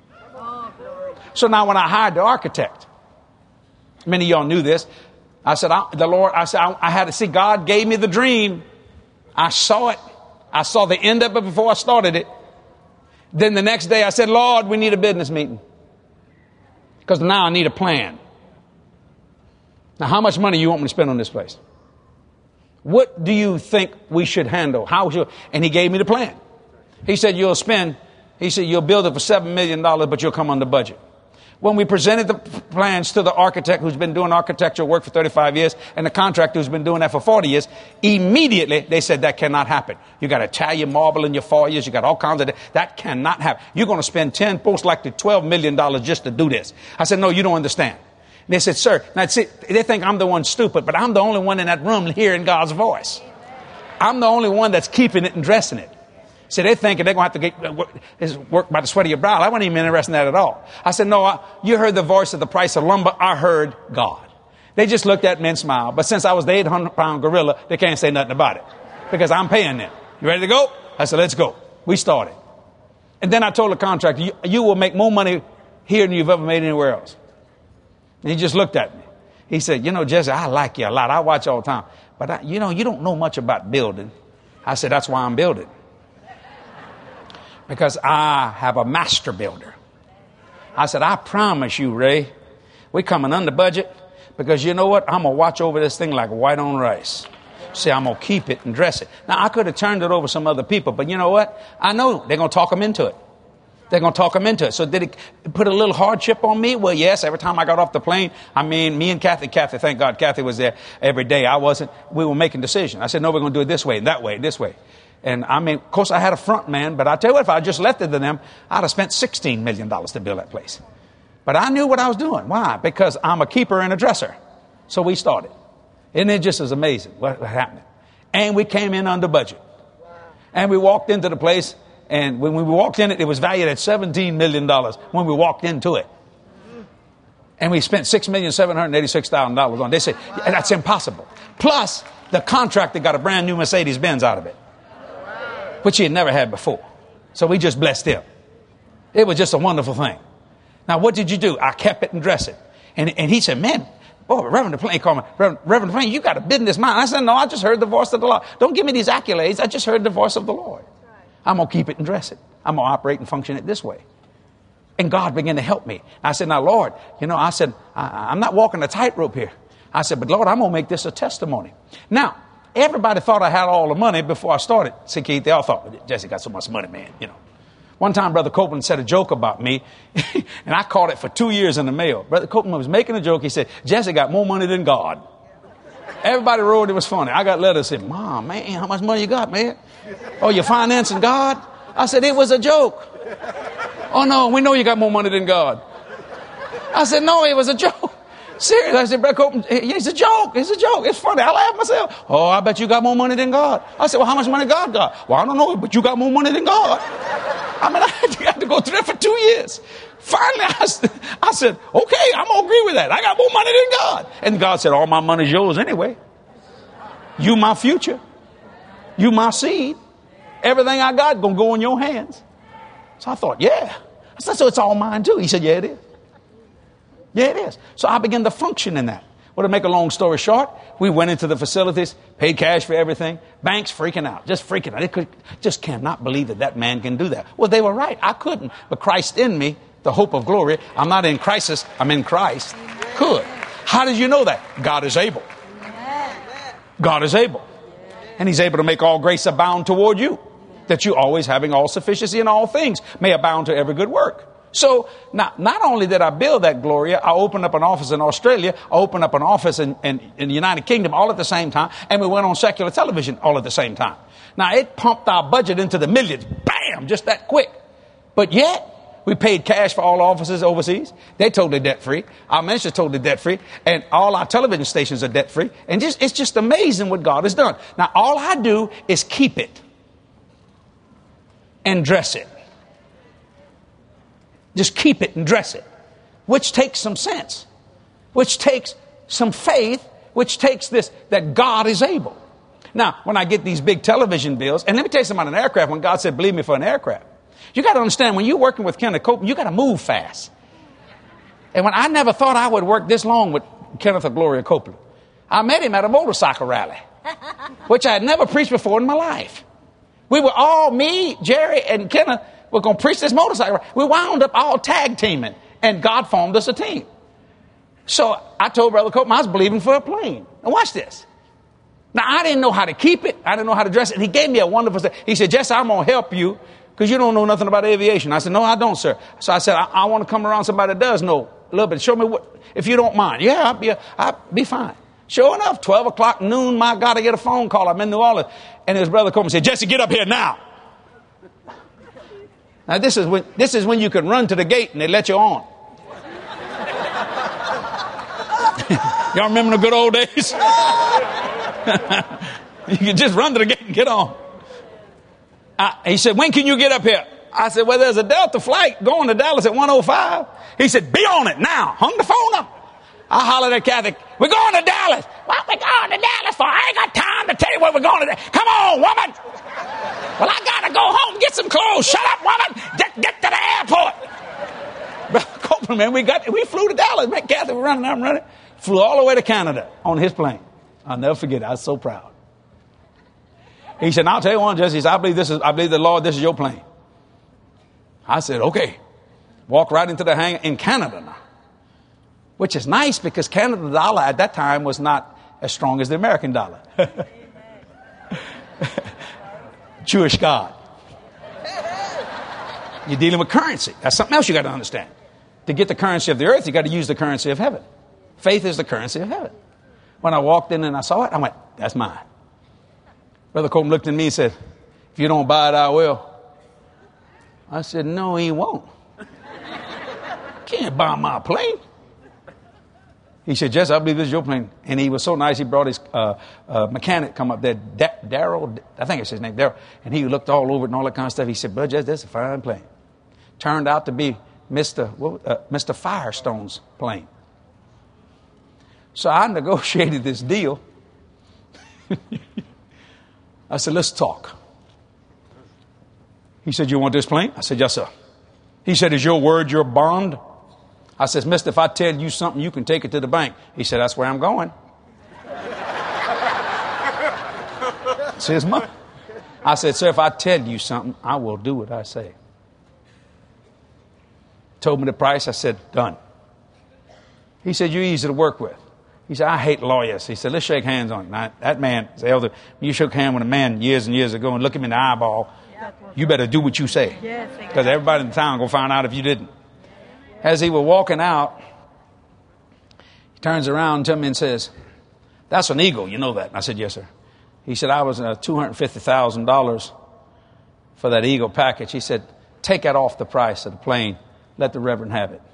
So now when I hired the architect, many of y'all knew this. I said, I, the Lord, I said, I, I had to see, God gave me the dream. I saw it. I saw the end of it before I started it. Then the next day I said, Lord, we need a business meeting. Because now I need a plan. Now, how much money you want me to spend on this place? What do you think we should handle? How should, and he gave me the plan. He said, you'll spend, he said, you'll build it for seven million dollars, but you'll come under budget. When we presented the plans to the architect who's been doing architectural work for thirty-five years and the contractor who's been doing that for forty years, immediately they said that cannot happen. You got Italian marble in your foyers. You got all kinds of that. That cannot happen. You're going to spend ten, most likely twelve million dollars just to do this. I said, no, you don't understand. And they said, sir, now see, they think I'm the one stupid, but I'm the only one in that room hearing God's voice. I'm the only one that's keeping it and dressing it. See, they're thinking they're going to have to get work, his work by the sweat of your brow. I wasn't even interested in that at all. I said, no, I, you heard the voice of the price of lumber. I heard God. They just looked at me and smiled. But since I was the eight hundred pound gorilla, they can't say nothing about it because I'm paying them. You ready to go? I said, let's go. We started. And then I told the contractor, you, you will make more money here than you've ever made anywhere else. And he just looked at me. He said, you know, Jesse, I like you a lot. I watch all the time. But, I, you know, you don't know much about building. I said, that's why I'm building. Because I have a master builder. I said, I promise you, Ray, we're coming under budget because you know what? I'm going to watch over this thing like white on rice. See, I'm going to keep it and dress it. Now, I could have turned it over to some other people, but you know what? I know they're going to talk them into it. They're going to talk them into it. So did it put a little hardship on me? Well, yes. Every time I got off the plane, I mean, me and Kathy, Kathy, thank God, Kathy was there every day. I wasn't. We were making decisions. I said, no, we're going to do it this way, that way, this way. And I mean, of course, I had a front man, but I tell you what, if I just left it to them, I'd have spent sixteen million dollars to build that place. But I knew what I was doing. Why? Because I'm a keeper and a dresser. So we started. Isn't it just as amazing what happened? And we came in under budget. And we walked into the place, and when we walked in it, it was valued at seventeen million dollars when we walked into it. And we spent six million seven hundred eighty-six thousand dollars on it. They said, that's impossible. Plus, the contractor got a brand new Mercedes-Benz out of it, which he had never had before. So we just blessed him. It was just a wonderful thing. Now, what did you do? I kept it and dressed it. And, and he said, man, boy, Reverend DePlain called me, Reverend, Reverend DePlain, you got a business mind. I said, no, I just heard the voice of the Lord. Don't give me these accolades. I just heard the voice of the Lord. I'm going to keep it and dress it. I'm going to operate and function it this way. And God began to help me. I said, now, Lord, you know, I said, I, I'm not walking a tightrope here. I said, but Lord, I'm going to make this a testimony. Now, everybody thought I had all the money before I started. See, Keith, they all thought, Jesse got so much money, man, you know. One time, Brother Copeland said a joke about me, and I caught it for two years in the mail. Brother Copeland was making a joke. He said, Jesse got more money than God. Everybody wrote it was funny. I got letters saying, Mom, man, how much money you got, man? Oh, you're financing God? I said, it was a joke. Oh, no, we know you got more money than God. I said, no, it was a joke. Seriously, I said, Brother Copeland, it's a joke. It's a joke. It's funny. I laughed myself. Oh, I bet you got more money than God. I said, well, how much money God got? Well, I don't know, but you got more money than God. I mean, I had to, I had to go through it for two years. Finally, I, I said, okay, I'm going to agree with that. I got more money than God. And God said, all my money's yours anyway. You my future. You my seed. Everything I got going to go in your hands. So I thought, yeah. I said, so it's all mine too. He said, yeah, it is. Yeah, it is. So I began to function in that. Well, to make a long story short, we went into the facilities, paid cash for everything. Banks freaking out, just freaking out. They could, just cannot believe that that man can do that. Well, they were right. I couldn't. But Christ in me, the hope of glory. I'm not in crisis. I'm in Christ. Could. How did you know that? God is able. God is able. And he's able to make all grace abound toward you, that you always having all sufficiency in all things may abound to every good work. So not, not only did I build that Gloria, I opened up an office in Australia, I opened up an office in, in, in the United Kingdom all at the same time, and we went on secular television all at the same time. Now, it pumped our budget into the millions, bam, just that quick. But yet, we paid cash for all offices overseas. They're totally debt-free. Our ministers totally debt-free, and all our television stations are debt-free. And just, it's just amazing what God has done. Now, all I do is keep it and dress it. Just keep it and dress it, which takes some sense, which takes some faith, which takes this, that God is able. Now, when I get these big television bills, and let me tell you something about an aircraft, when God said, believe me for an aircraft, you got to understand, when you're working with Kenneth Copeland, you got to move fast. And when I never thought I would work this long with Kenneth or Gloria Copeland, I met him at a motorcycle rally, which I had never preached before in my life. We were all, me, Jerry, and Kenneth, we're going to preach this motorcycle. We wound up all tag teaming, and God formed us a team. So I told Brother Copeland I was believing for a plane. Now watch this. Now, I didn't know how to keep it. I didn't know how to dress it. And he gave me a wonderful thing. He said, Jesse, I'm going to help you because you don't know nothing about aviation. I said, no, I don't, sir. So I said, I, I want to come around somebody that does know a little bit. Show me what, if you don't mind. Yeah, I'll be, I'll be fine. Sure enough, twelve o'clock noon, my God, I get a phone call. I'm in New Orleans. And his brother Copeland said, Jesse, get up here now. Now, this is when, this is when you can run to the gate and they let you on. Y'all remember the good old days? You can just run to the gate and get on. I, he said, when can you get up here? I said, well, there's a Delta flight going to Dallas at one oh five. He said, be on it now. Hung the phone up. I hollered at Kathy, we're going to Dallas. What we going to Dallas for? I ain't got time to tell you where we're going to. Come on, woman. Well, I got to go home and get some clothes. Shut up, woman. Get, get to the airport. Brother Copeland, man, we, got, we flew to Dallas. Man, Kathy was running, I'm running. Flew all the way to Canada on his plane. I'll never forget it. I was so proud. He said, I'll tell you one, Jesse, he said, I believe this is, I believe the Lord, this is your plane. I said, okay. Walk right into the hangar in Canada now. Which is nice because Canada dollar at that time was not as strong as the American dollar. Jewish God. You're dealing with currency. That's something else you got to understand. To get the currency of the earth, you got to use the currency of heaven. Faith is the currency of heaven. When I walked in and I saw it, I went, that's mine. Brother Copeland looked at me and said, if you don't buy it, I will. I said, no, he won't. Can't buy my plane. He said, Jess, I believe this is your plane. And he was so nice, he brought his uh, uh, mechanic come up there, da- Darrell, I think it's his name, Darrell. And he looked all over it and all that kind of stuff. He said, Brother Jess, that's a fine plane. Turned out to be Mister What, uh, Mister Firestone's plane. So I negotiated this deal. I said, let's talk. He said, you want this plane? I said, yes, sir. He said, is your word your bond? I said, mister, if I tell you something, you can take it to the bank. He said, that's where I'm going. It's his money. I said, sir, if I tell you something, I will do what I say. Told me the price. I said, done. He said, you're easy to work with. He said, I hate lawyers. He said, let's shake hands on it. Now, that man, the elder, you shook hands with a man years and years ago and look him in the eyeball. You better do what you say. Because everybody in the town going to find out if you didn't. As he was walking out, he turns around to me and says, that's an Eagle. You know that. And I said, yes, sir. He said, I was uh, two hundred fifty thousand dollars for that Eagle package. He said, take that off the price of the plane. Let the Reverend have it.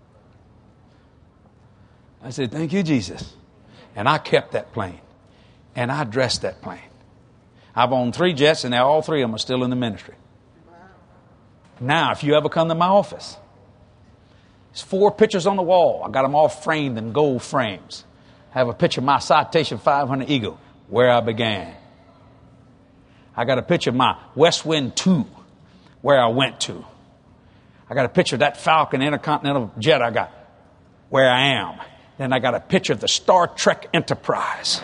I said, thank you, Jesus. And I kept that plane. And I dressed that plane. I've owned three jets, and all three of them are still in the ministry. Now, if you ever come to my office, there's four pictures on the wall. I got them all framed in gold frames. I have a picture of my Citation five hundred Eagle, where I began. I got a picture of my West Wind two, where I went to. I got a picture of that Falcon Intercontinental jet I got, where I am. Then I got a picture of the Star Trek Enterprise,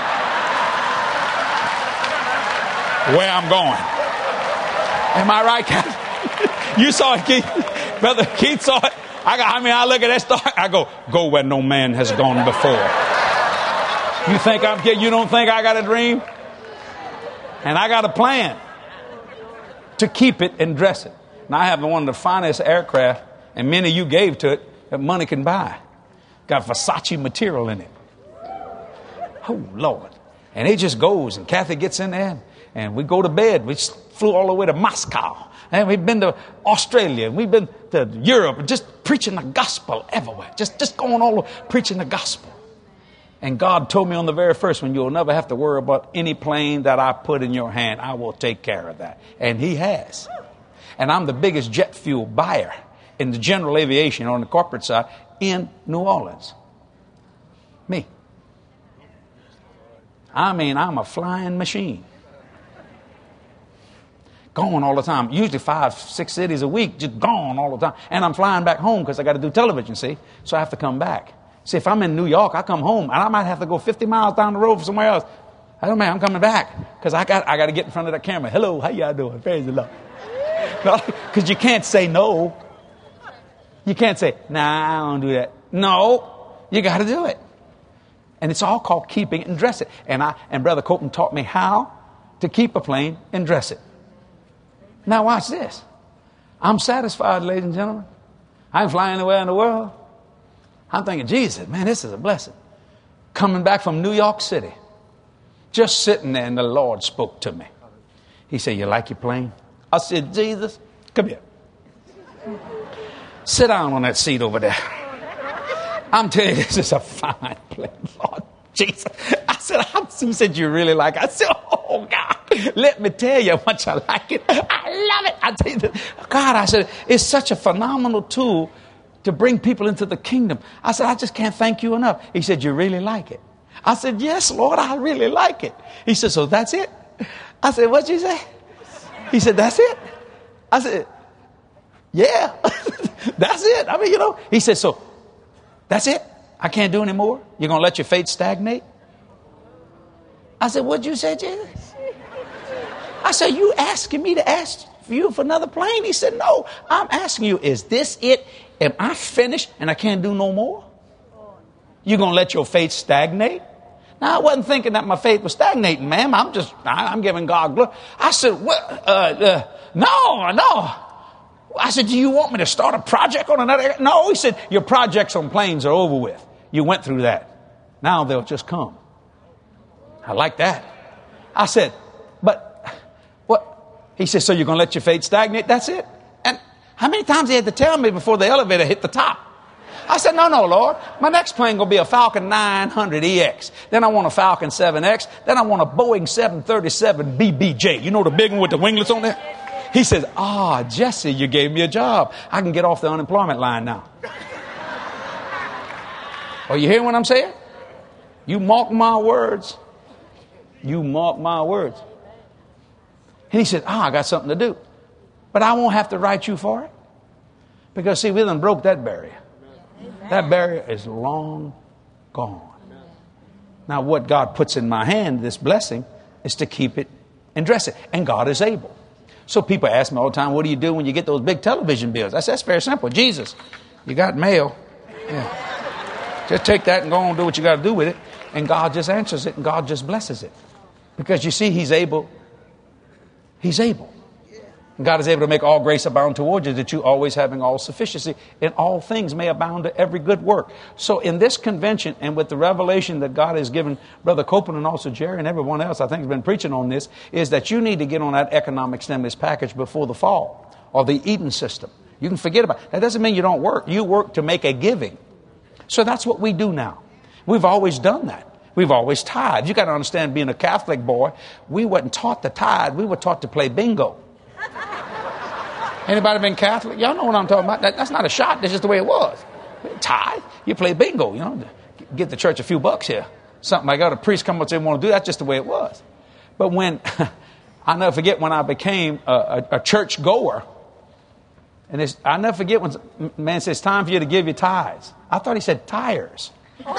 where I'm going. Am I right, Keith? You saw it, Keith. Brother Keith saw it. I got, I mean, I look at that star. I go, go where no man has gone before. You think I'm kidding? You don't think I got a dream? And I got a plan to keep it and dress it. Now, I have one of the finest aircraft, and many of you gave to it, that money can buy. Got Versace material in it. Oh, Lord. And it just goes, and Kathy gets in there, and we go to bed. We flew all the way to Moscow. And we've been to Australia. We've been to Europe. Just preaching the gospel everywhere. Just, just going all over preaching the gospel. And God told me on the very first one, you'll never have to worry about any plane that I put in your hand. I will take care of that. And he has. And I'm the biggest jet fuel buyer in the general aviation on the corporate side in New Orleans. Me. I mean, I'm a flying machine. Gone all the time. Usually five, six cities a week, just gone all the time. And I'm flying back home because I got to do television, see? So I have to come back. See, if I'm in New York, I come home, and I might have to go fifty miles down the road for somewhere else. I don't man, I'm coming back because I got I got to get in front of that camera. Hello, how y'all doing? Praise the Lord. Because you can't say no. You can't say, nah, I don't do that. No. You got to do it. And it's all called keeping it and dress it. And I and Brother Copeland taught me how to keep a plane and dress it. Now watch this. I'm satisfied, ladies and gentlemen. I'm flying anywhere in the world. I'm thinking, Jesus, man, this is a blessing. Coming back from New York City. Just sitting there and the Lord spoke to me. He said, you like your plane? I said, Jesus, come here. Sit down on that seat over there. I'm telling you, this is a fine plane, Lord Jesus. I said, I'm, he said, you really like it? I said, oh, God, let me tell you how much I like it. I love it. I tell you, that, God, I said, it's such a phenomenal tool to bring people into the kingdom. I said, I just can't thank you enough. He said, you really like it? I said, yes, Lord, I really like it. He said, so that's it? I said, what'd you say? He said, that's it? I said, yeah, that's it. I mean, you know, he said, so that's it? I can't do any more? You're going to let your faith stagnate? I said, what'd you say, Jesus? I said, you asking me to ask for you for another plane? He said, no, I'm asking you, is this it? Am I finished and I can't do no more? You're going to let your faith stagnate? Now, I wasn't thinking that my faith was stagnating, ma'am. I'm just, I'm giving God glory. I said, well, uh, uh, no, no. I said, do you want me to start a project on another? No, he said, your projects on planes are over with. You went through that. Now they'll just come. I like that. I said, but what? He said, so you're going to let your faith stagnate? That's it? And how many times he had to tell me before the elevator hit the top? I said, no, no, Lord. My next plane going to be a Falcon nine hundred E X. Then I want a Falcon seven X. Then I want a Boeing seven thirty-seven B B J. You know the big one with the winglets on there? He says, ah, Jesse, you gave me a job. I can get off the unemployment line now. Are you hearing what I'm saying? You mark my words. You mark my words. And he said, ah, I got something to do. But I won't have to write you for it. Because, see, we done broke that barrier. That barrier is long gone. Now, what God puts in my hand, this blessing, is to keep it and dress it. And God is able. So people ask me all the time, what do you do when you get those big television bills? I said, that's very simple. Jesus, you got mail. Yeah. Just take that and go on and do what you got to do with it. And God just answers it and God just blesses it. Because you see, he's able. He's able. And God is able to make all grace abound toward you, that you always having all sufficiency in all things may abound to every good work. So in this convention and with the revelation that God has given Brother Copeland and also Jerry and everyone else I think has been preaching on this, is that you need to get on that economic stimulus package before the fall, or the Eden system. You can forget about it. That doesn't mean you don't work. You work to make a giving. So that's what we do now. We've always done that. We've always tithed. You got to understand, being a Catholic boy, we wasn't taught to tithe. We were taught to play bingo. Anybody been Catholic? Y'all know what I'm talking about. That, that's not a shot. That's just the way it was. Tithe. You play bingo, you know, get the church a few bucks here. Something like that. A priest come up and say, want to do that. That's just the way it was. But when, I'll never forget when I became a, a, a church goer. And it's, I'll never forget when a man says, it's time for you to give your tithes. I thought he said tires.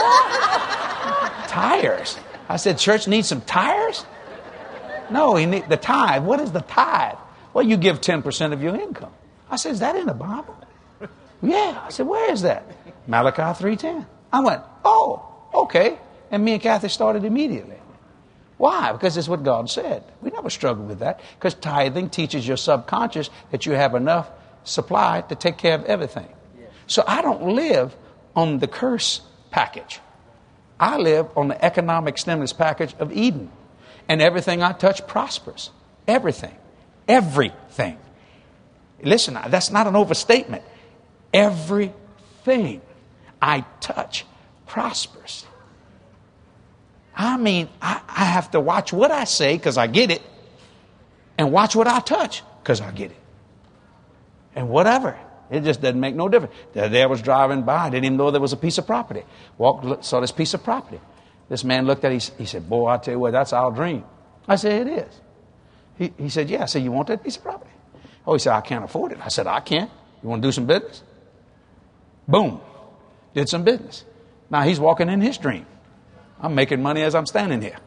Tires. I said, church needs some tires? No, he need the tithe. What is the tithe? Well, you give ten percent of your income. I said, is that in the Bible? Yeah. I said, where is that? Malachi three ten. I went, oh, okay. And me and Kathy started immediately. Why? Because it's what God said. We never struggled with that. Because tithing teaches your subconscious that you have enough supply to take care of everything. So I don't live on the curse package. I live on the economic stimulus package of Eden. And everything I touch prospers. Everything. Everything. Listen, that's not an overstatement. Everything I touch prospers. I mean, I, I have to watch what I say because I get it, and watch what I touch because I get it. And whatever. It just doesn't make no difference. The other day I was driving by. I didn't even know there was a piece of property. Walked, saw this piece of property. This man looked at it. He, he said, boy, I tell you what, that's our dream. I said, it is. He, he said, yeah. I said, you want that piece of property? Oh, he said, I can't afford it. I said, I can. You want to do some business? Boom. Did some business. Now he's walking in his dream. I'm making money as I'm standing here.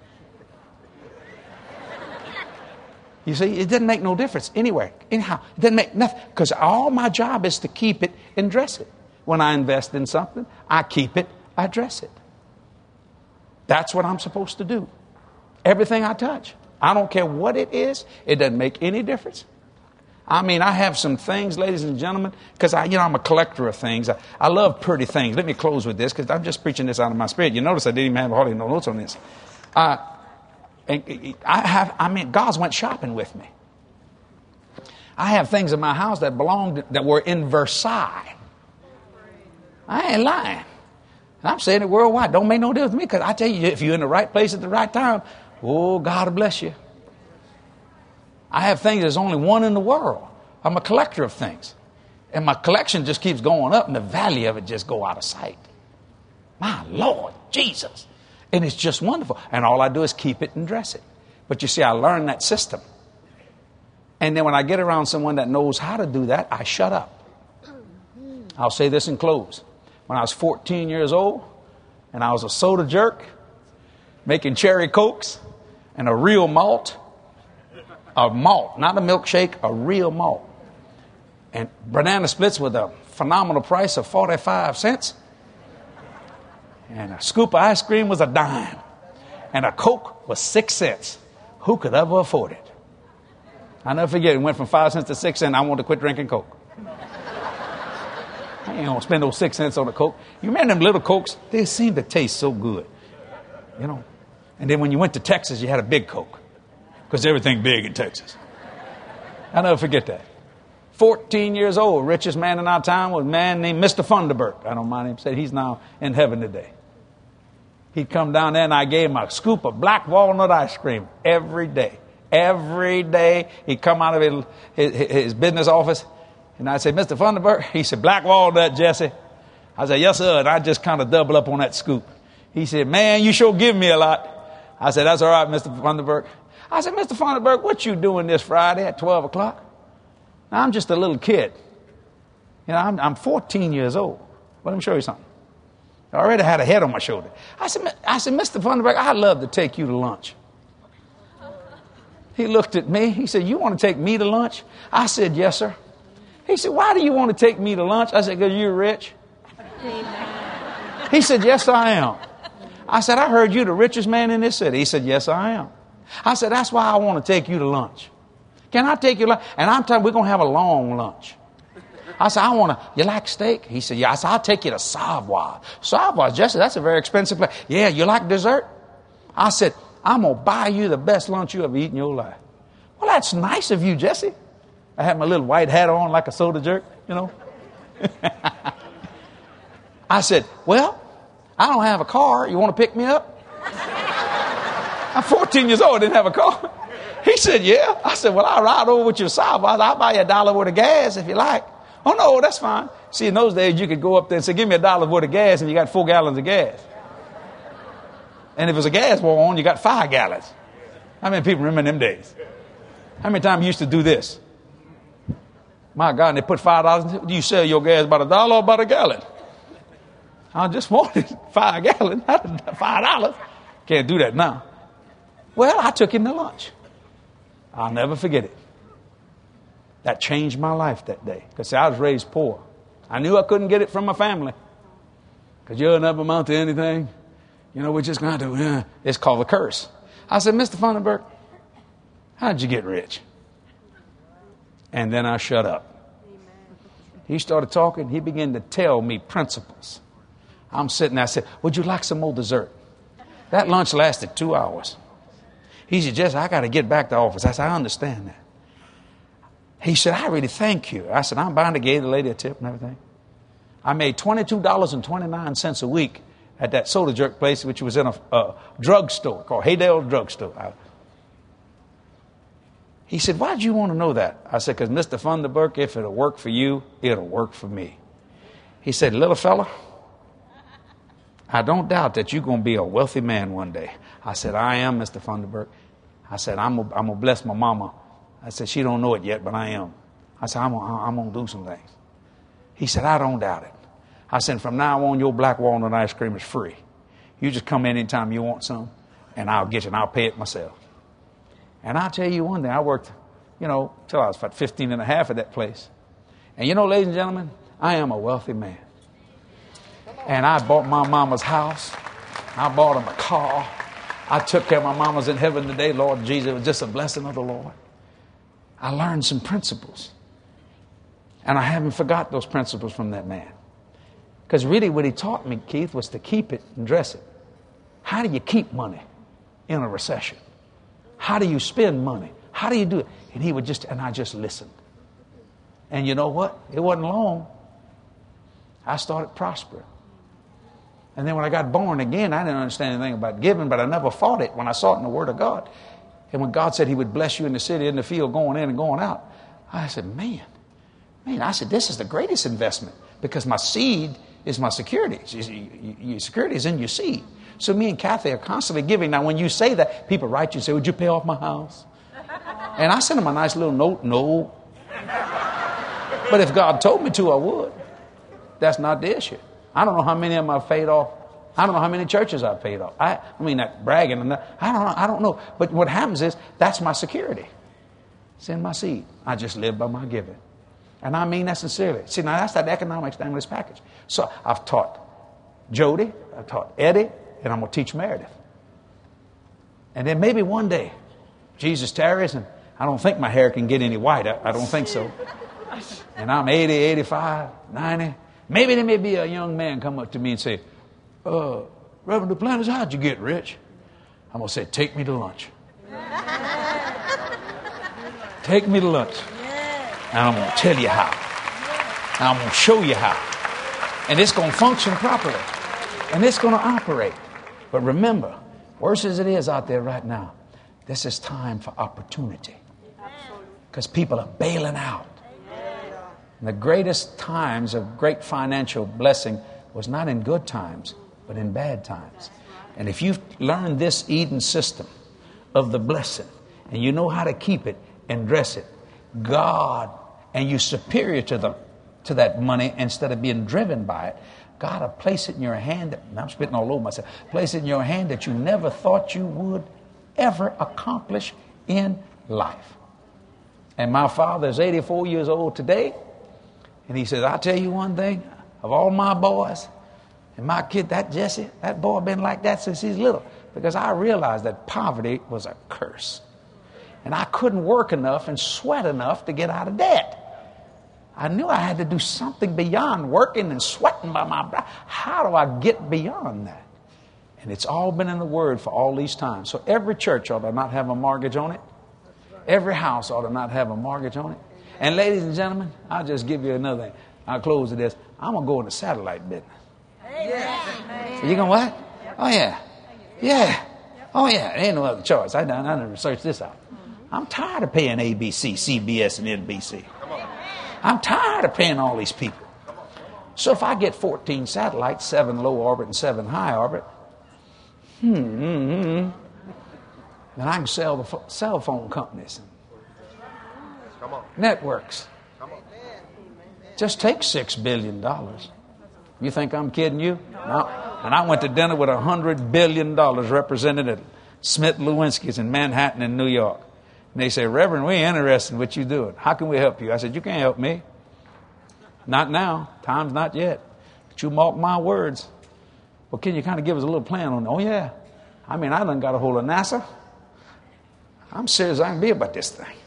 You see, it doesn't make no difference anywhere. Anyhow, it doesn't make nothing. Because all my job is to keep it and dress it. When I invest in something, I keep it, I dress it. That's what I'm supposed to do. Everything I touch. I don't care what it is. It doesn't make any difference. I mean, I have some things, ladies and gentlemen, because I, you know, I'm a collector of things. I, I love pretty things. Let me close with this, because I'm just preaching this out of my spirit. You notice I didn't even have hardly no notes on this. Uh, and I have, I mean, God's went shopping with me. I have things in my house that belonged, that were in Versailles. I ain't lying. And I'm saying it worldwide. Don't make no difference to me, because I tell you, if you're in the right place at the right time, oh, God will bless you. I have things, there's only one in the world. I'm a collector of things. And my collection just keeps going up, and the value of it just go out of sight. My Lord Jesus. And it's just wonderful. And all I do is keep it and dress it. But you see, I learned that system. And then when I get around someone that knows how to do that, I shut up. I'll say this and close. When I was fourteen years old, and I was a soda jerk, making cherry cokes and a real malt, a malt, not a milkshake, a real malt. And banana splits with a phenomenal price of forty-five cents. And a scoop of ice cream was a dime. And a Coke was six cents. Who could ever afford it? I'll never forget, it went from five cents to six cents. I wanted to quit drinking Coke. I ain't gonna spend those six cents on a Coke. You remember them little Cokes? They seemed to taste so good. You know. And then when you went to Texas, you had a big Coke. Because everything big in Texas. I'll never forget that. fourteen years old, richest man in our town was a man named Mister Funderburk. I don't mind him saying he's now in heaven today. He'd come down there and I gave him a scoop of black walnut ice cream every day. Every day he'd come out of his, his, his business office and I'd say, Mister Funderburk, he said, black walnut, Jesse. I said, yes, sir. And I'd just kind of double up on that scoop. He said, man, you sure give me a lot. I said, that's all right, Mister Funderburk. I said, Mister Funderburk, what you doing this Friday at twelve o'clock? Now, I'm just a little kid. You know, I'm, I'm fourteen years old. But let me show you something. I already had a head on my shoulder. I said, I said, Mister Funderburk, I'd love to take you to lunch. He looked at me. He said, you want to take me to lunch? I said, yes, sir. He said, why do you want to take me to lunch? I said, because you're rich. He said, yes, I am. I said, I heard you the richest man in this city. He said, yes, I am. I said, that's why I want to take you to lunch. Can I take you to lunch? And I'm telling you, we're going to have a long lunch. I said, I want to, you like steak? He said, yeah. I said, I'll take you to Savoy. Savoy, Jesse, that's a very expensive place. Yeah, you like dessert? I said, I'm going to buy you the best lunch you ever eaten in your life. Well, that's nice of you, Jesse. I had my little white hat on like a soda jerk, you know. I said, well, I don't have a car. You want to pick me up? I'm fourteen years old. I didn't have a car. He said, yeah. I said, well, I'll ride over with you to Savoy. I'll buy you a dollar worth of gas if you like. Oh, no, that's fine. See, in those days, you could go up there and say, give me a dollar worth of gas, and you got four gallons of gas. And if it was a gas war on, you got five gallons. How many people remember them days? How many times you used to do this? My God, and they put five dollars. Do you sell your gas about a dollar or about a gallon? I just wanted five gallons, not five dollars. Can't do that now. Well, I took him to lunch. I'll never forget it. That changed my life that day. Because I was raised poor. I knew I couldn't get it from my family. Because you'll never amount to anything. You know, we're just going to do, uh, it's called a curse. I said, Mister Funderburk, how did you get rich? And then I shut up. He started talking. He began to tell me principles. I'm sitting there. I said, would you like some more dessert? That lunch lasted two hours. He said, Jesse, I got to get back to the office. I said, I understand that. He said, I really thank you. I said, I'm bound to give the lady a tip and everything. I made twenty-two dollars and twenty-nine cents a week at that soda jerk place, which was in a, a drugstore called Haydale Drugstore. I, he said, why did you want to know that? I said, because Mister Funderburk, if it'll work for you, it'll work for me. He said, little fella, I don't doubt that you're going to be a wealthy man one day. I said, I am, Mister Funderburk. I said, I'm going I'm to bless my mama. I said, she don't know it yet, but I am. I said, I'm going I'm to do some things. He said, I don't doubt it. I said, from now on, your black walnut ice cream is free. You just come in anytime you want some, and I'll get you, and I'll pay it myself. And I'll tell you one thing. I worked, you know, till I was about fifteen and a half at that place. And you know, ladies and gentlemen, I am a wealthy man. And I bought my mama's house. I bought him a car. I took care of my mama's in heaven today. Lord Jesus, it was just a blessing of the Lord. I learned some principles. And I haven't forgot those principles from that man. Because really what he taught me, Keith, was to keep it and dress it. How do you keep money in a recession? How do you spend money? How do you do it? And he would just, and I just listened. And you know what? It wasn't long. I started prospering. And then when I got born again, I didn't understand anything about giving, but I never fought it when I saw it in the Word of God. And when God said he would bless you in the city, in the field, going in and going out, I said, man, man, I said, this is the greatest investment because my seed is my security. Your security is in your seed. So me and Kathy are constantly giving. Now, when you say that, people write you and say, would you pay off my house? And I send them a nice little note, no. But if God told me to, I would. That's not the issue. I don't know how many of them I've paid off. I don't know how many churches I've paid off. I, I mean, not bragging. And that, I don't know. I don't know. But what happens is that's my security. It's in my seed. I just live by my giving. And I mean that sincerely. See, now that's that economic stimulus package. So I've taught Jody, I've taught Eddie, and I'm going to teach Meredith. And then maybe one day, Jesus tarries, and I don't think my hair can get any whiter. I don't think so. And I'm eighty, eighty-five, ninety. Maybe there may be a young man come up to me and say, uh, Reverend Duplantis, how'd you get rich? I'm going to say, take me to lunch. Take me to lunch. And I'm going to tell you how. And I'm going to show you how. And it's going to function properly. And it's going to operate. But remember, worse as it is out there right now, this is time for opportunity. Because people are bailing out. And the greatest times of great financial blessing was not in good times, but in bad times. And if you've learned this Eden system of the blessing, and you know how to keep it and dress it, God, and you're superior to the to that money instead of being driven by it, God will place it in your hand. That, I'm spitting all over myself. Place it in your hand that you never thought you would ever accomplish in life. And my father is eighty-four years old today. And he says, I'll tell you one thing, of all my boys, and my kid, that Jesse, that boy been like that since he's little. Because I realized that poverty was a curse. And I couldn't work enough and sweat enough to get out of debt. I knew I had to do something beyond working and sweating by my brow. How do I get beyond that? And it's all been in the Word for all these times. So every church ought to not have a mortgage on it. Every house ought to not have a mortgage on it. And ladies and gentlemen, I'll just give you another thing. I'll close with this. I'm going to go in the satellite business. Yes. You going what? Oh, yeah. Yeah. Oh, yeah. There ain't no other choice. I done, I done researched this out. I'm tired of paying A B C, C B S, and N B C. I'm tired of paying all these people. So if I get fourteen satellites, seven low orbit and seven high orbit, hmm, hmm, hmm, then I can sell the fo- cell phone companies. Come on. Networks. Come on. Just take six billion dollars. You think I'm kidding you? No. And I went to dinner with one hundred billion dollars represented at Smith Lewinsky's in Manhattan in New York. And they say, Reverend, we're interested in what you're doing. How can we help you? I said, you can't help me. Not now. Time's not yet. But you mark my words. Well, can you kind of give us a little plan on it? Oh, yeah. I mean, I done got a hold of NASA. I'm serious I can be about this thing.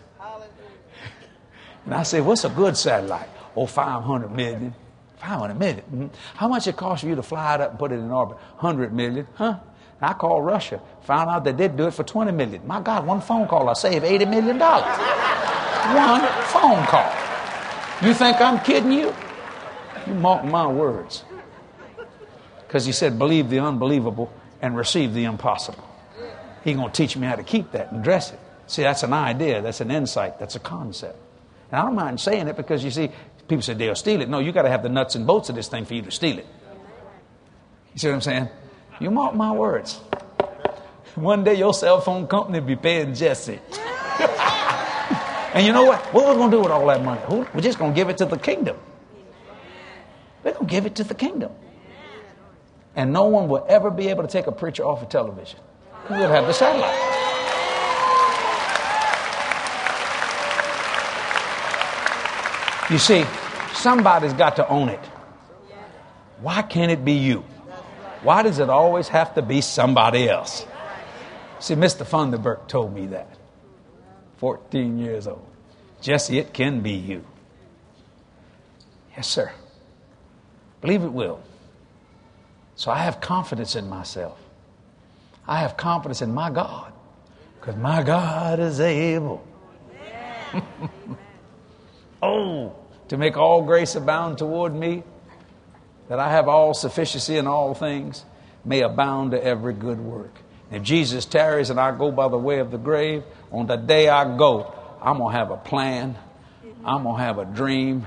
And I said, what's a good satellite? Oh, five hundred million. five hundred million. Mm-hmm. How much it cost for you to fly it up and put it in orbit? one hundred million. Huh? And I called Russia. Found out they did do it for twenty million. My God, one phone call, I saved eighty million dollars. One phone call. You think I'm kidding you? You mark my words. Because he said, believe the unbelievable and receive the impossible. He's going to teach me how to keep that and dress it. See, that's an idea. That's an insight. That's a concept. And I don't mind saying it because, you see, people say they'll steal it. No, you got to have the nuts and bolts of this thing for you to steal it. You see what I'm saying? You mark my words. One day your cell phone company will be paying Jesse. And you know what? What we're going to do with all that money? We're just going to give it to the kingdom. We're going to give it to the kingdom. And no one will ever be able to take a preacher off of television. We'll have the satellite. You see, somebody's got to own it. Why can't it be you? Why does it always have to be somebody else? See, Mister Funderburk told me that. fourteen years old. Jesse, it can be you. Yes, sir. Believe it will. So I have confidence in myself. I have confidence in my God. Because my God is able. Oh, to make all grace abound toward me, that I have all sufficiency in all things, may abound to every good work. And if Jesus tarries and I go by the way of the grave, on the day I go, I'm going to have a plan. I'm going to have a dream.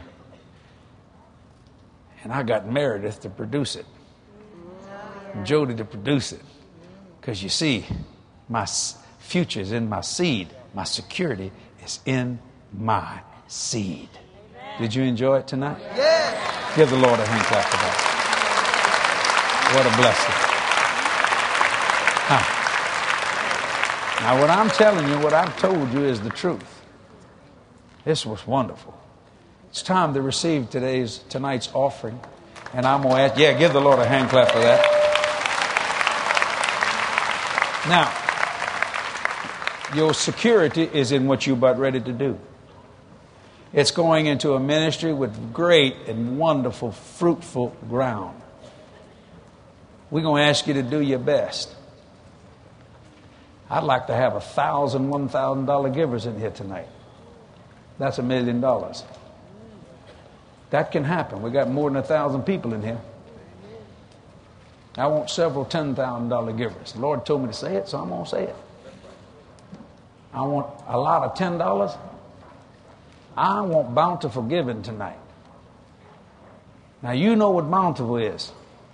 And I got Meredith to produce it. And Jody to produce it. Because you see, my future is in my seed. My security is in my seed. Did you enjoy it tonight? Yeah. Give the Lord a hand clap for that. What a blessing. Huh. Now, what I'm telling you, what I've told you is the truth. This was wonderful. It's time to receive today's tonight's offering. And I'm going to ask, yeah, give the Lord a hand clap for that. Now, your security is in what you're about ready to do. It's going into a ministry with great and wonderful, fruitful ground. We're going to ask you to do your best. I'd like to have a thousand, one thousand dollar givers in here tonight. That's a million dollars. That can happen. We got more than a thousand people in here. I want several ten thousand dollar givers. The Lord told me to say it, so I'm going to say it. I want a lot of ten dollars. I want bountiful giving tonight. Now, you know what bountiful is.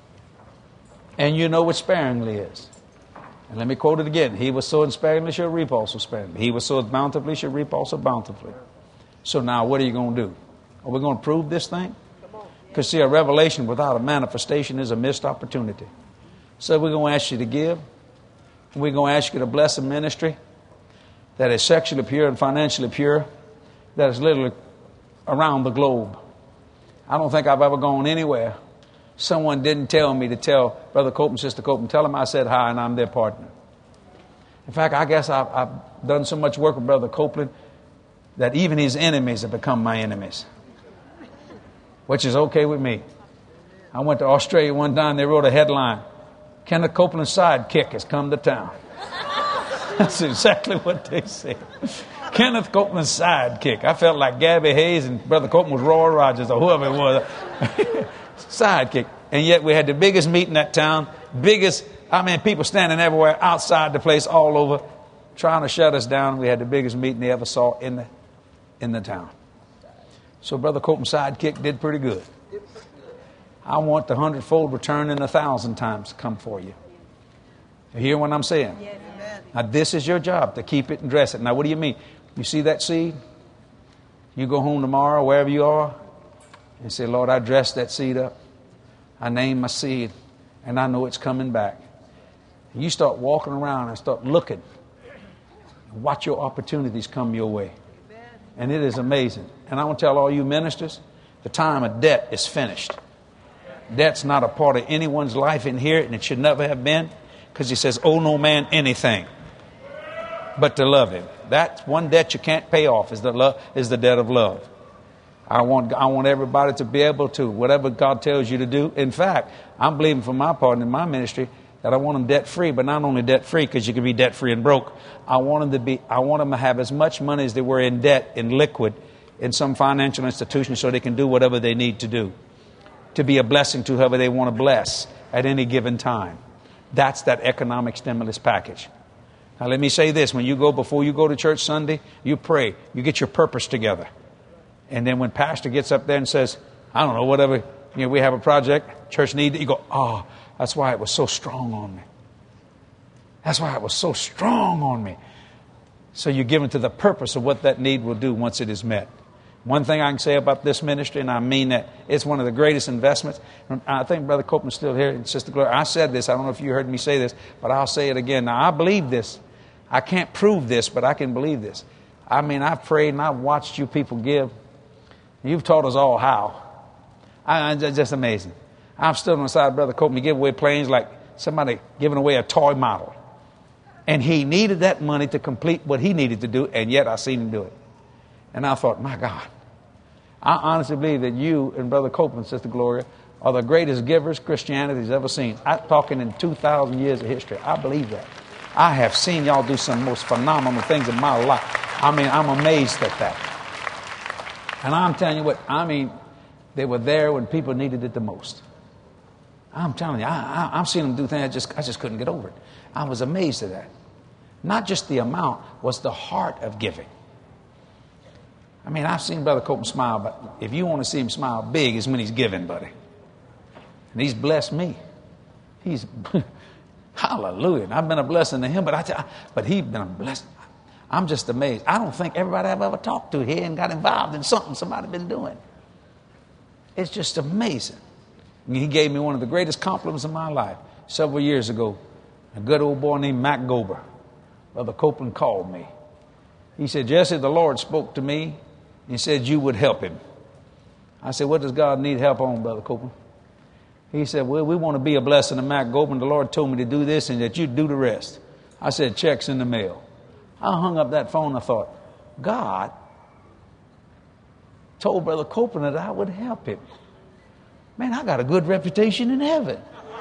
And you know what sparingly is. And let me quote it again. He was sowing sparingly, shall reap also sparingly. He was sowed bountifully, shall reap also bountifully. So now, what are you going to do? Are we going to prove this thing? Because, see, a revelation without a manifestation is a missed opportunity. So we're going to ask you to give. We're going to ask you to bless a ministry that is sexually pure and financially pure, that is literally around the globe. I don't think I've ever gone anywhere. Someone didn't tell me to tell Brother Copeland, Sister Copeland, tell them I said hi and I'm their partner. In fact, I guess I've, I've done so much work with Brother Copeland that even his enemies have become my enemies, which is okay with me. I went to Australia one time. They wrote a headline, Kenneth Copeland's sidekick has come to town. That's exactly what they said. Kenneth Copeland's sidekick. I felt like Gabby Hayes and Brother Copeland was Roy Rogers or whoever it was. Sidekick. And yet we had the biggest meeting in that town. Biggest, I mean, people standing everywhere outside the place all over trying to shut us down. We had the biggest meeting they ever saw in the, in the town. So Brother Copeland's sidekick did pretty good. I want the hundredfold return and a thousand times come for you. You hear what I'm saying? Yes. Now, this is your job, to keep it and dress it. Now, what do you mean? You see that seed? You go home tomorrow, wherever you are, and say, Lord, I dressed that seed up. I named my seed, and I know it's coming back. And you start walking around and start looking. Watch your opportunities come your way. And it is amazing. And I want to tell all you ministers, the time of debt is finished. Debt's not a part of anyone's life in here, and it should never have been, because he says, owe no man anything but to love him. That's one debt you can't pay off, is the love, is the debt of love. I want I want everybody to be able to, whatever God tells you to do. In fact, I'm believing for my part in my ministry that I want them debt free, but not only debt free, because you can be debt free and broke. I want them to be. I want them to have as much money as they were in debt, in liquid, in some financial institution, so they can do whatever they need to do, to be a blessing to whoever they want to bless at any given time. That's that economic stimulus package. Now, let me say this. When you go, before you go to church Sunday, you pray. You get your purpose together. And then when pastor gets up there and says, I don't know, whatever, you know, we have a project, church need it, you go, oh, that's why it was so strong on me. That's why it was so strong on me. So you're given to the purpose of what that need will do once it is met. One thing I can say about this ministry, and I mean that, it's one of the greatest investments. I think Brother Copeland's still here, and Sister Gloria. I said this. I don't know if you heard me say this, but I'll say it again. Now, I believe this. I can't prove this, but I can believe this. I mean, I've prayed and I've watched you people give. You've taught us all how. I, it's just amazing. I'm stood on the side of Brother Copeland. He gave away planes like somebody giving away a toy model. And he needed that money to complete what he needed to do, and yet I seen him do it. And I thought, my God, I honestly believe that you and Brother Copeland, Sister Gloria, are the greatest givers Christianity's ever seen. I'm talking in two thousand years of history. I believe that. I have seen y'all do some most phenomenal things in my life. I mean, I'm amazed at that. And I'm telling you what, I mean, they were there when people needed it the most. I'm telling you, I, I, I've seen them do things I just, I just couldn't get over it. I was amazed at that. Not just the amount, was the heart of giving. I mean, I've seen Brother Copeland smile, but if you want to see him smile big, it's when he's giving, buddy. And he's blessed me. He's, hallelujah. And I've been a blessing to him, but I, tell, but he's been a blessing. I'm just amazed. I don't think everybody I've ever talked to here and got involved in something somebody been doing. It's just amazing. And he gave me one of the greatest compliments of my life several years ago. A good old boy named Mac Gober. Brother Copeland called me. He said, Jesse, the Lord spoke to me. He said you would help him. I said, what does God need help on, Brother Copeland? He said, well, we want to be a blessing to Mac Gober. The Lord told me to do this and that you'd do the rest. I said, check's in the mail. I hung up that phone. I thought, God told Brother Copeland that I would help him. Man, I got a good reputation in heaven.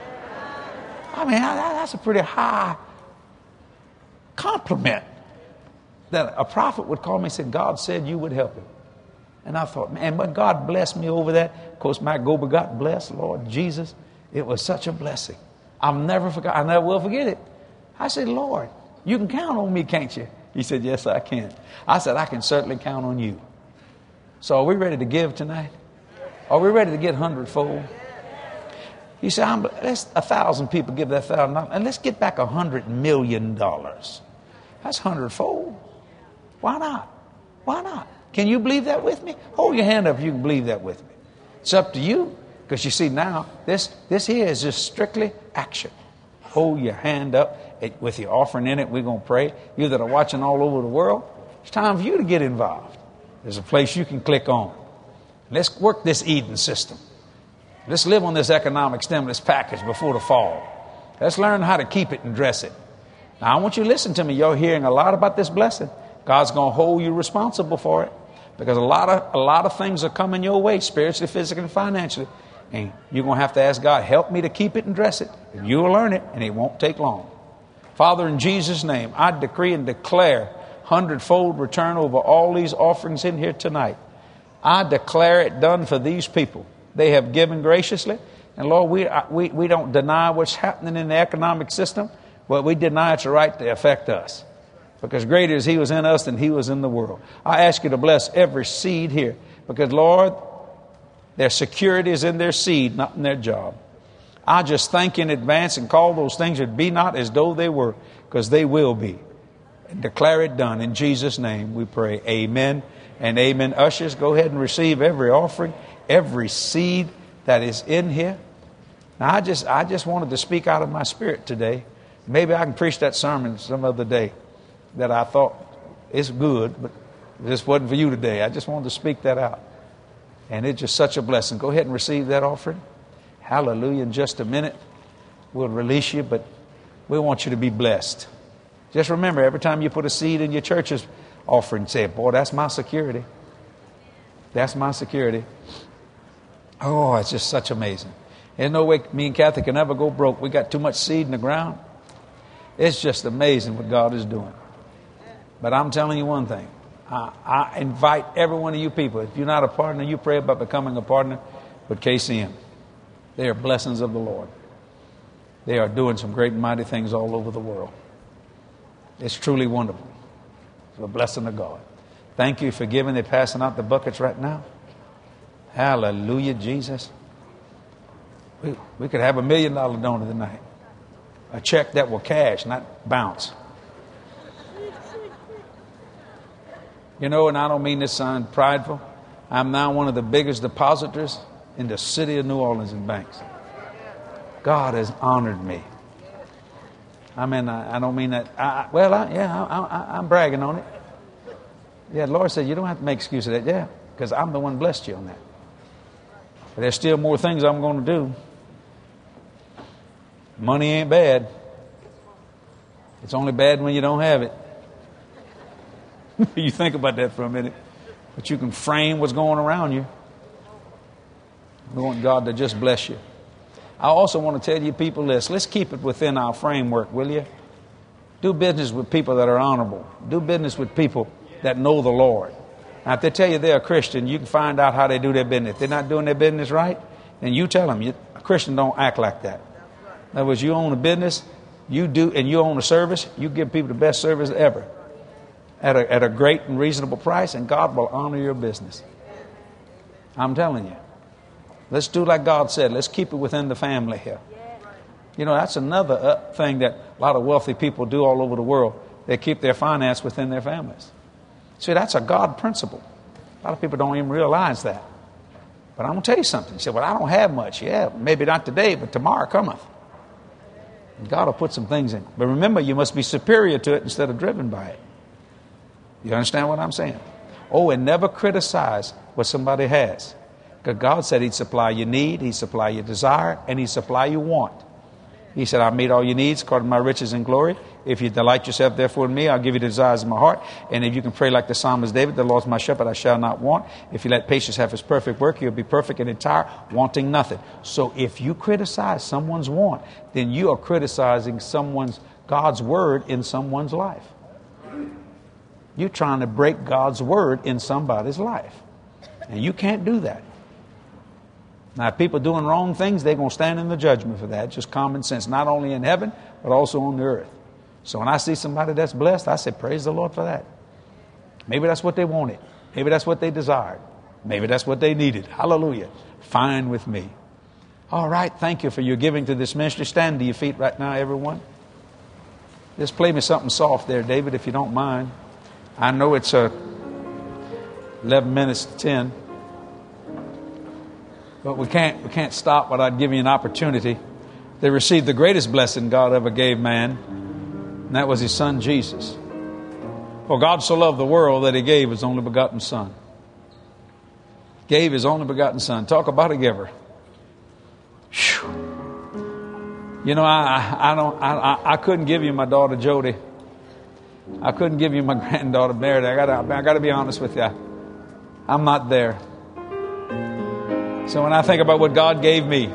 I mean, that's a pretty high compliment that a prophet would call me and say, God said you would help him. And I thought, man, but God blessed me over that. Of course, Mac Gober got blessed, Lord Jesus. It was such a blessing. I'll never forget. I never will forget it. I said, Lord, you can count on me, can't you? He said, yes, I can. I said, I can certainly count on you. So are we ready to give tonight? Are we ready to get hundredfold? You say, I'm, let's a thousand people give that thousand dollars, and let's get back a hundred million dollars. That's hundredfold. Why not? Why not? Can you believe that with me? Hold your hand up if you can believe that with me. It's up to you, because you see now this this here is just strictly action. Hold your hand up it, with your offering in it. We're going to pray. You that are watching all over the world, it's time for you to get involved. There's a place you can click on. Let's work this Eden system. Let's live on this economic stimulus package before the fall. Let's learn how to keep it and dress it. Now, I want you to listen to me. You're hearing a lot about this blessing. God's going to hold you responsible for it, because a lot of a lot of things are coming your way, spiritually, physically, and financially. And you're going to have to ask God, help me to keep it and dress it. And you'll learn it, and it won't take long. Father, in Jesus' name, I decree and declare hundredfold return over all these offerings in here tonight. I declare it done for these people. They have given graciously. And Lord, we, we, we don't deny what's happening in the economic system, but we deny it's a right to affect us. Because greater is he was in us than he was in the world. I ask you to bless every seed here. Because, Lord, their security is in their seed, not in their job. I just thank you in advance and call those things that be not as though they were, because they will be. And declare it done. In Jesus' name we pray. Amen and amen. Ushers, go ahead and receive every offering, every seed that is in here. Now, I just I just wanted to speak out of my spirit today. Maybe I can preach that sermon some other day that I thought is good, but this wasn't for you today. I just wanted to speak that out. And it's just such a blessing. Go ahead and receive that offering. Hallelujah. In just a minute, we'll release you, but we want you to be blessed. Just remember, every time you put a seed in your church's offering, say, boy, that's my security. That's my security. Oh, it's just such amazing. There's no way me and Kathy can ever go broke. We got too much seed in the ground. It's just amazing what God is doing. But I'm telling you one thing. I, I invite every one of you people, if you're not a partner, you pray about becoming a partner with K C M. They are blessings of the Lord. They are doing some great and mighty things all over the world. It's truly wonderful. It's a blessing of God. Thank you for giving. They're passing out the buckets right now. Hallelujah, Jesus. We, we could have a million dollar donor tonight. A check that will cash, not bounce. You know, and I don't mean this sound prideful. I'm now one of the biggest depositors in the city of New Orleans in banks. God has honored me. I mean, I, I don't mean that. I, well, I, yeah, I, I, I'm bragging on it. Yeah, the Lord said, you don't have to make excuse of that. Yeah, because I'm the one blessed you on that. But there's still more things I'm going to do. Money ain't bad. It's only bad when you don't have it. You think about that for a minute. But you can frame what's going around you. We want God to just bless you. I also want to tell you people this. Let's keep it within our framework, will you? Do business with people that are honorable. Do business with people that know the Lord. Now, if they tell you they're a Christian, you can find out how they do their business. If they're not doing their business right, then you tell them. You, a Christian don't act like that. In other words, you own a business, you do, and you own a service, you give people the best service ever at a, at a great and reasonable price, and God will honor your business. I'm telling you. Let's do like God said. Let's keep it within the family here. You know, that's another uh, thing that a lot of wealthy people do all over the world. They keep their finance within their families. See, that's a God principle. A lot of people don't even realize that. But I'm going to tell you something. You say, well, I don't have much. Yeah, maybe not today, but tomorrow cometh. And God will put some things in. But remember, you must be superior to it instead of driven by it. You understand what I'm saying? Oh, and never criticize what somebody has. Because God said He'd supply your need, He'd supply your desire, and He'd supply your want. He said, I'll meet all your needs according to my riches and glory. If you delight yourself therefore in me, I'll give you the desires of my heart. And if you can pray like the psalmist David, the Lord's my shepherd, I shall not want. If you let patience have His perfect work, you'll be perfect and entire, wanting nothing. So if you criticize someone's want, then you are criticizing someone's God's word in someone's life. You're trying to break God's word in somebody's life. And you can't do that. Now, if people doing wrong things, they're going to stand in the judgment for that. It's just common sense, not only in heaven, but also on the earth. So when I see somebody that's blessed, I say, praise the Lord for that. Maybe that's what they wanted. Maybe that's what they desired. Maybe that's what they needed. Hallelujah. Fine with me. All right. Thank you for your giving to this ministry. Stand to your feet right now, everyone. Just play me something soft there, David, if you don't mind. I know it's uh, eleven minutes to ten. But we can't we can't stop without giving you an opportunity. They received the greatest blessing God ever gave man, and that was His Son, Jesus. For God so loved the world that He gave His only begotten Son. Gave His only begotten Son. Talk about a giver. Whew. You know, I I don't I I couldn't give you my daughter Jody. I couldn't give you my granddaughter Meredith. I gotta I gotta be honest with you. I'm not there. So when I think about what God gave me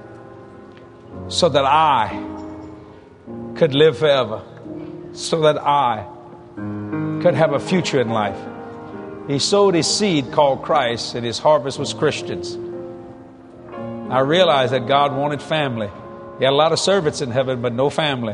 so that I could live forever, so that I could have a future in life, He sowed His seed called Christ, and His harvest was Christians. I realized that God wanted family. He had a lot of servants in heaven, but no family.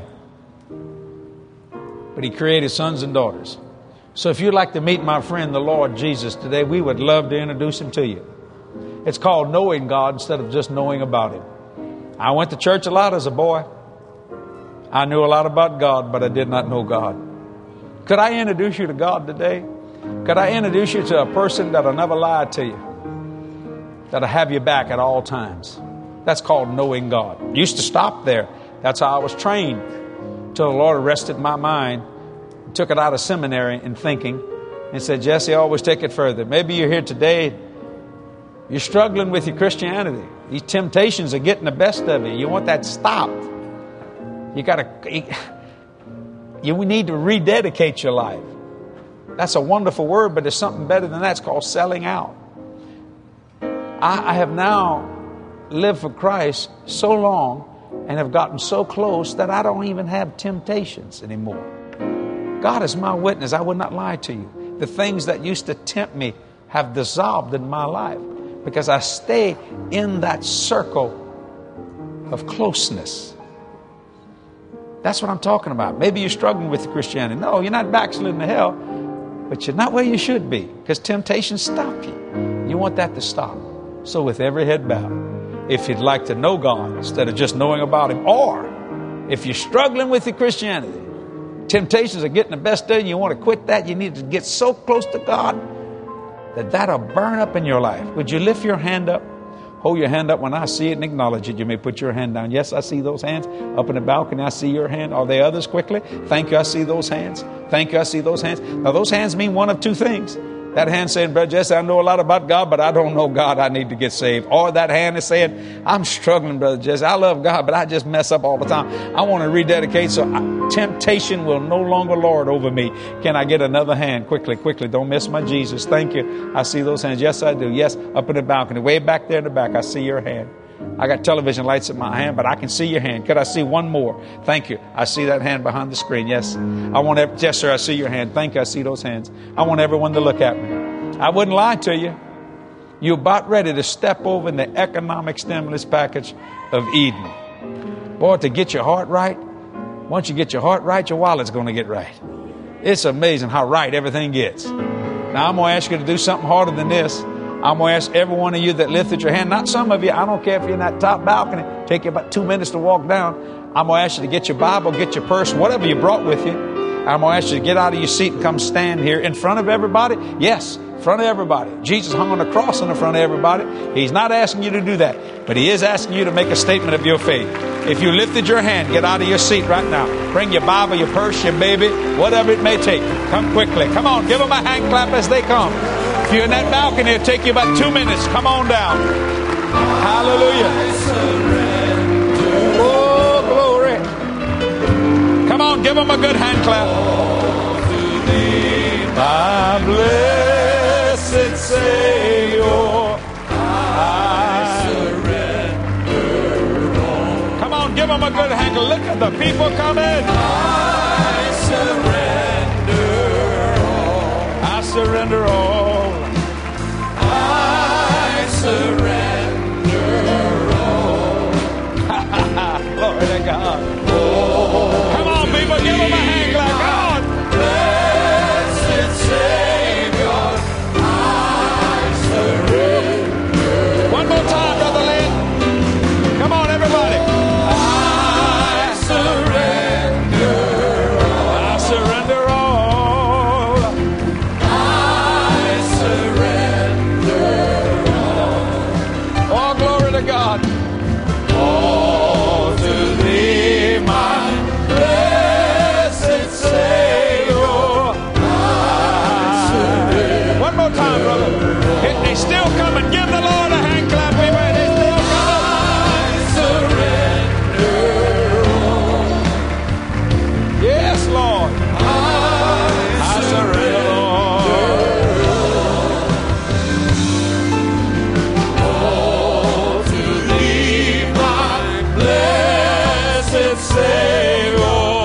But He created sons and daughters. So if you'd like to meet my friend, the Lord Jesus, today, we would love to introduce Him to you. It's called knowing God instead of just knowing about Him. I went to church a lot as a boy. I knew a lot about God, but I did not know God. Could I introduce you to God today? Could I introduce you to a person that'll never lie to you, that'll have your back at all times? That's called knowing God. Used to stop there. That's how I was trained until the Lord arrested my mind, took it out of seminary and thinking, and said, Jesse, always take it further. Maybe you're here today. You're struggling with your Christianity. These temptations are getting the best of you. You want that stopped. You got to. You need to rededicate your life. That's a wonderful word, but there's something better than that. It's called selling out. I, I have now lived for Christ so long and have gotten so close that I don't even have temptations anymore. God is my witness. I would not lie to you. The things that used to tempt me have dissolved in my life, because I stay in that circle of closeness. That's what I'm talking about. Maybe you're struggling with Christianity. No, you're not backsliding to hell, but you're not where you should be, because temptations stop you. You want that to stop. So with every head bowed, if you'd like to know God instead of just knowing about Him, or if you're struggling with your Christianity, temptations are getting the best of you, you want to quit that, you need to get so close to God that that'll burn up in your life. Would you lift your hand up? Hold your hand up when I see it and acknowledge it. You may put your hand down. Yes, I see those hands up in the balcony. I see your hand. Are there others? Quickly. Thank you. I see those hands. Thank you. I see those hands. Now, those hands mean one of two things. That hand saying, Brother Jesse, I know a lot about God, but I don't know God. I need to get saved. Or that hand is saying, I'm struggling, Brother Jesse. I love God, but I just mess up all the time. I want to rededicate so I, temptation will no longer lord over me. Can I get another hand? Quickly, quickly. Don't miss my Jesus. Thank you. I see those hands. Yes, I do. Yes, up in the balcony. Way back there in the back, I see your hand. I got television lights in my hand, but I can see your hand. Could I see one more? Thank you. I see that hand behind the screen. Yes. I want every, yes, sir, I see your hand. Thank you. I see those hands. I want everyone to look at me. I wouldn't lie to you. You're about ready to step over in the economic stimulus package of Eden. Boy, to get your heart right, once you get your heart right, your wallet's going to get right. It's amazing how right everything gets. Now, I'm going to ask you to do something harder than this. I'm going to ask every one of you that lifted your hand, not some of you, I don't care if you're in that top balcony, take you about two minutes to walk down. I'm going to ask you to get your Bible, get your purse, whatever you brought with you. I'm going to ask you to get out of your seat and come stand here in front of everybody. Yes, in front of everybody. Jesus hung on the cross in front of everybody. He's not asking you to do that, but he is asking you to make a statement of your faith. If you lifted your hand, get out of your seat right now. Bring your Bible, your purse, your baby, whatever it may take. Come quickly. Come on, give them a hand clap as they come. If you're in that balcony, it'll take you about two minutes. Come on down. Hallelujah. Oh, glory. Come on, give them a good hand clap. My blessed Savior, I surrender all. Come on, give them a good hand. Look at the people coming. I surrender all. I surrender all. I surrender all. Glory to God. Oh, come on, people, give them a hand clap. God, blessed Savior, I surrender. One more time, Brother Lynn. Come on, everybody. I surrender all. I surrender all. I surrender all. Oh, glory to God. All to thee, my blessed Savior. I surrender. One more time, brother. They- They still coming. Give the Lord a hand clap. Amen. They still coming. I surrender all. Yes, Lord. I surrender all to thee, my blessed Savior.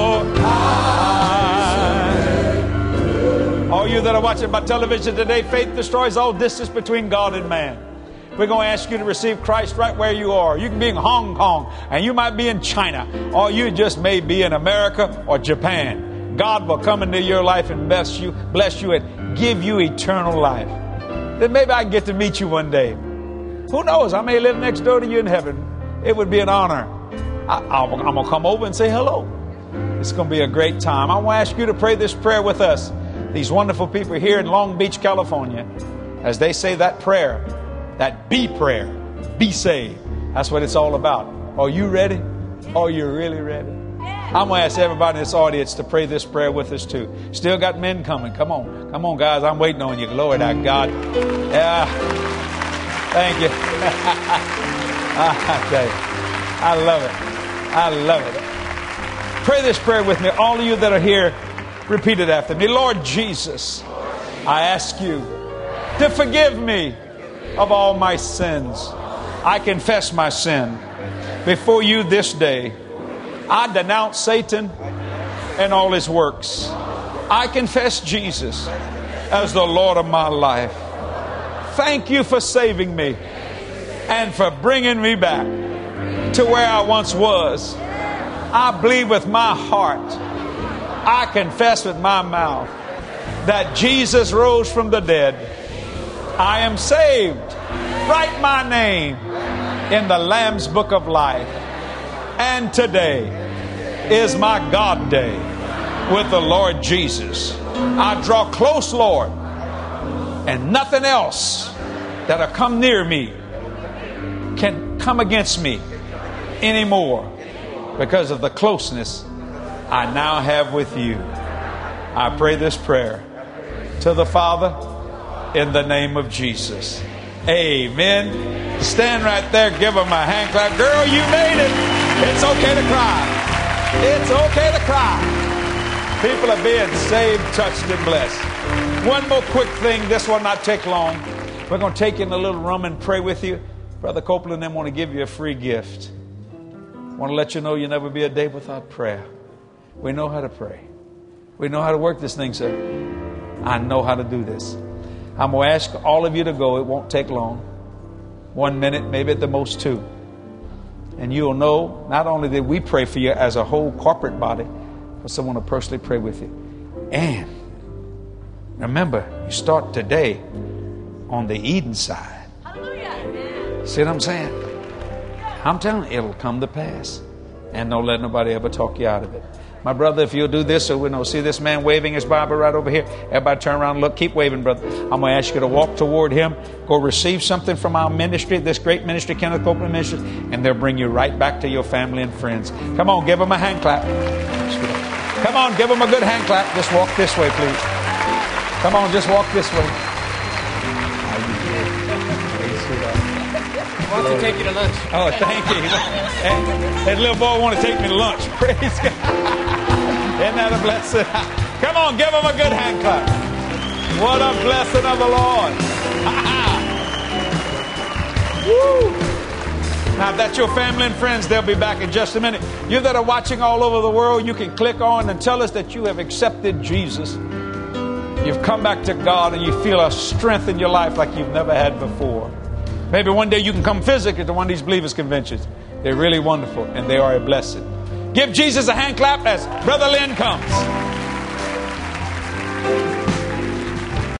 I- All you that are watching by television today, faith destroys all distance between God and man. We're going to ask you to receive Christ right where you are. You can be in Hong Kong, and you might be in China, or you just may be in America or Japan. God will come into your life and bless you, bless you, and give you eternal life. Then maybe I can get to meet you one day. Who knows? I may live next door to you in heaven. It would be an honor. I, I'll, I'm going to come over and say hello. It's going to be a great time. I want to ask you to pray this prayer with us. These wonderful people here in Long Beach, California, as they say that prayer, that be prayer, be saved. That's what it's all about. Are you ready? Are you really ready? I'm going to ask everybody in this audience to pray this prayer with us too. Still got men coming. Come on. Come on, guys. I'm waiting on you. Glory to God. Yeah. Thank you. I tell you, I love it. I love it. Pray this prayer with me. All of you that are here, repeat it after me. Lord Jesus, I ask you to forgive me of all my sins. I confess my sin before you this day. I denounce Satan and all his works. I confess Jesus as the Lord of my life. Thank you for saving me and for bringing me back to where I once was. I believe with my heart, I confess with my mouth that Jesus rose from the dead. I am saved. Write my name in the Lamb's Book of Life. And today is my God day with the Lord Jesus. I draw close, Lord, and nothing else that'll come near me can come against me anymore because of the closeness I now have with you. I pray this prayer to the Father, in the name of Jesus. Amen. Stand right there. Give them a hand clap. Girl, you made it. It's okay to cry. It's okay to cry. People are being saved, touched, and blessed. One more quick thing. This will not take long. We're going to take you in a little room and pray with you. Brother Copeland and them want to give you a free gift. I want to let you know you'll never be a day without prayer. We know how to pray. We know how to work this thing, sir. I know how to do this. I'm going to ask all of you to go. It won't take long. One minute, maybe at the most two. And you'll know not only that we pray for you as a whole corporate body, but someone will personally pray with you. And remember, you start today on the Eden side. Hallelujah. See what I'm saying? I'm telling you, it'll come to pass. And don't let nobody ever talk you out of it. My brother, if you'll do this, so we know. See this man waving his Bible right over here? Everybody turn around and look. Keep waving, brother. I'm going to ask you to walk toward him. Go receive something from our ministry, this great ministry, Kenneth Copeland Ministry, and they'll bring you right back to your family and friends. Come on, give them a hand clap. Come on, give them a good hand clap. Just walk this way, please. Come on, just walk this way. I want to take you to lunch. Oh, thank you. Hey, that little boy want to take me to lunch. Praise God. Isn't that a blessing? Come on, give him a good hand clap. What a blessing of the Lord. Woo. Now, if that's your family and friends, they'll be back in just a minute. You that are watching all over the world, you can click on and tell us that you have accepted Jesus. You've come back to God and you feel a strength in your life like you've never had before. Maybe one day you can come physically to one of these believers conventions. They're really wonderful and they are a blessing. Give Jesus a hand clap as Brother Lynn comes.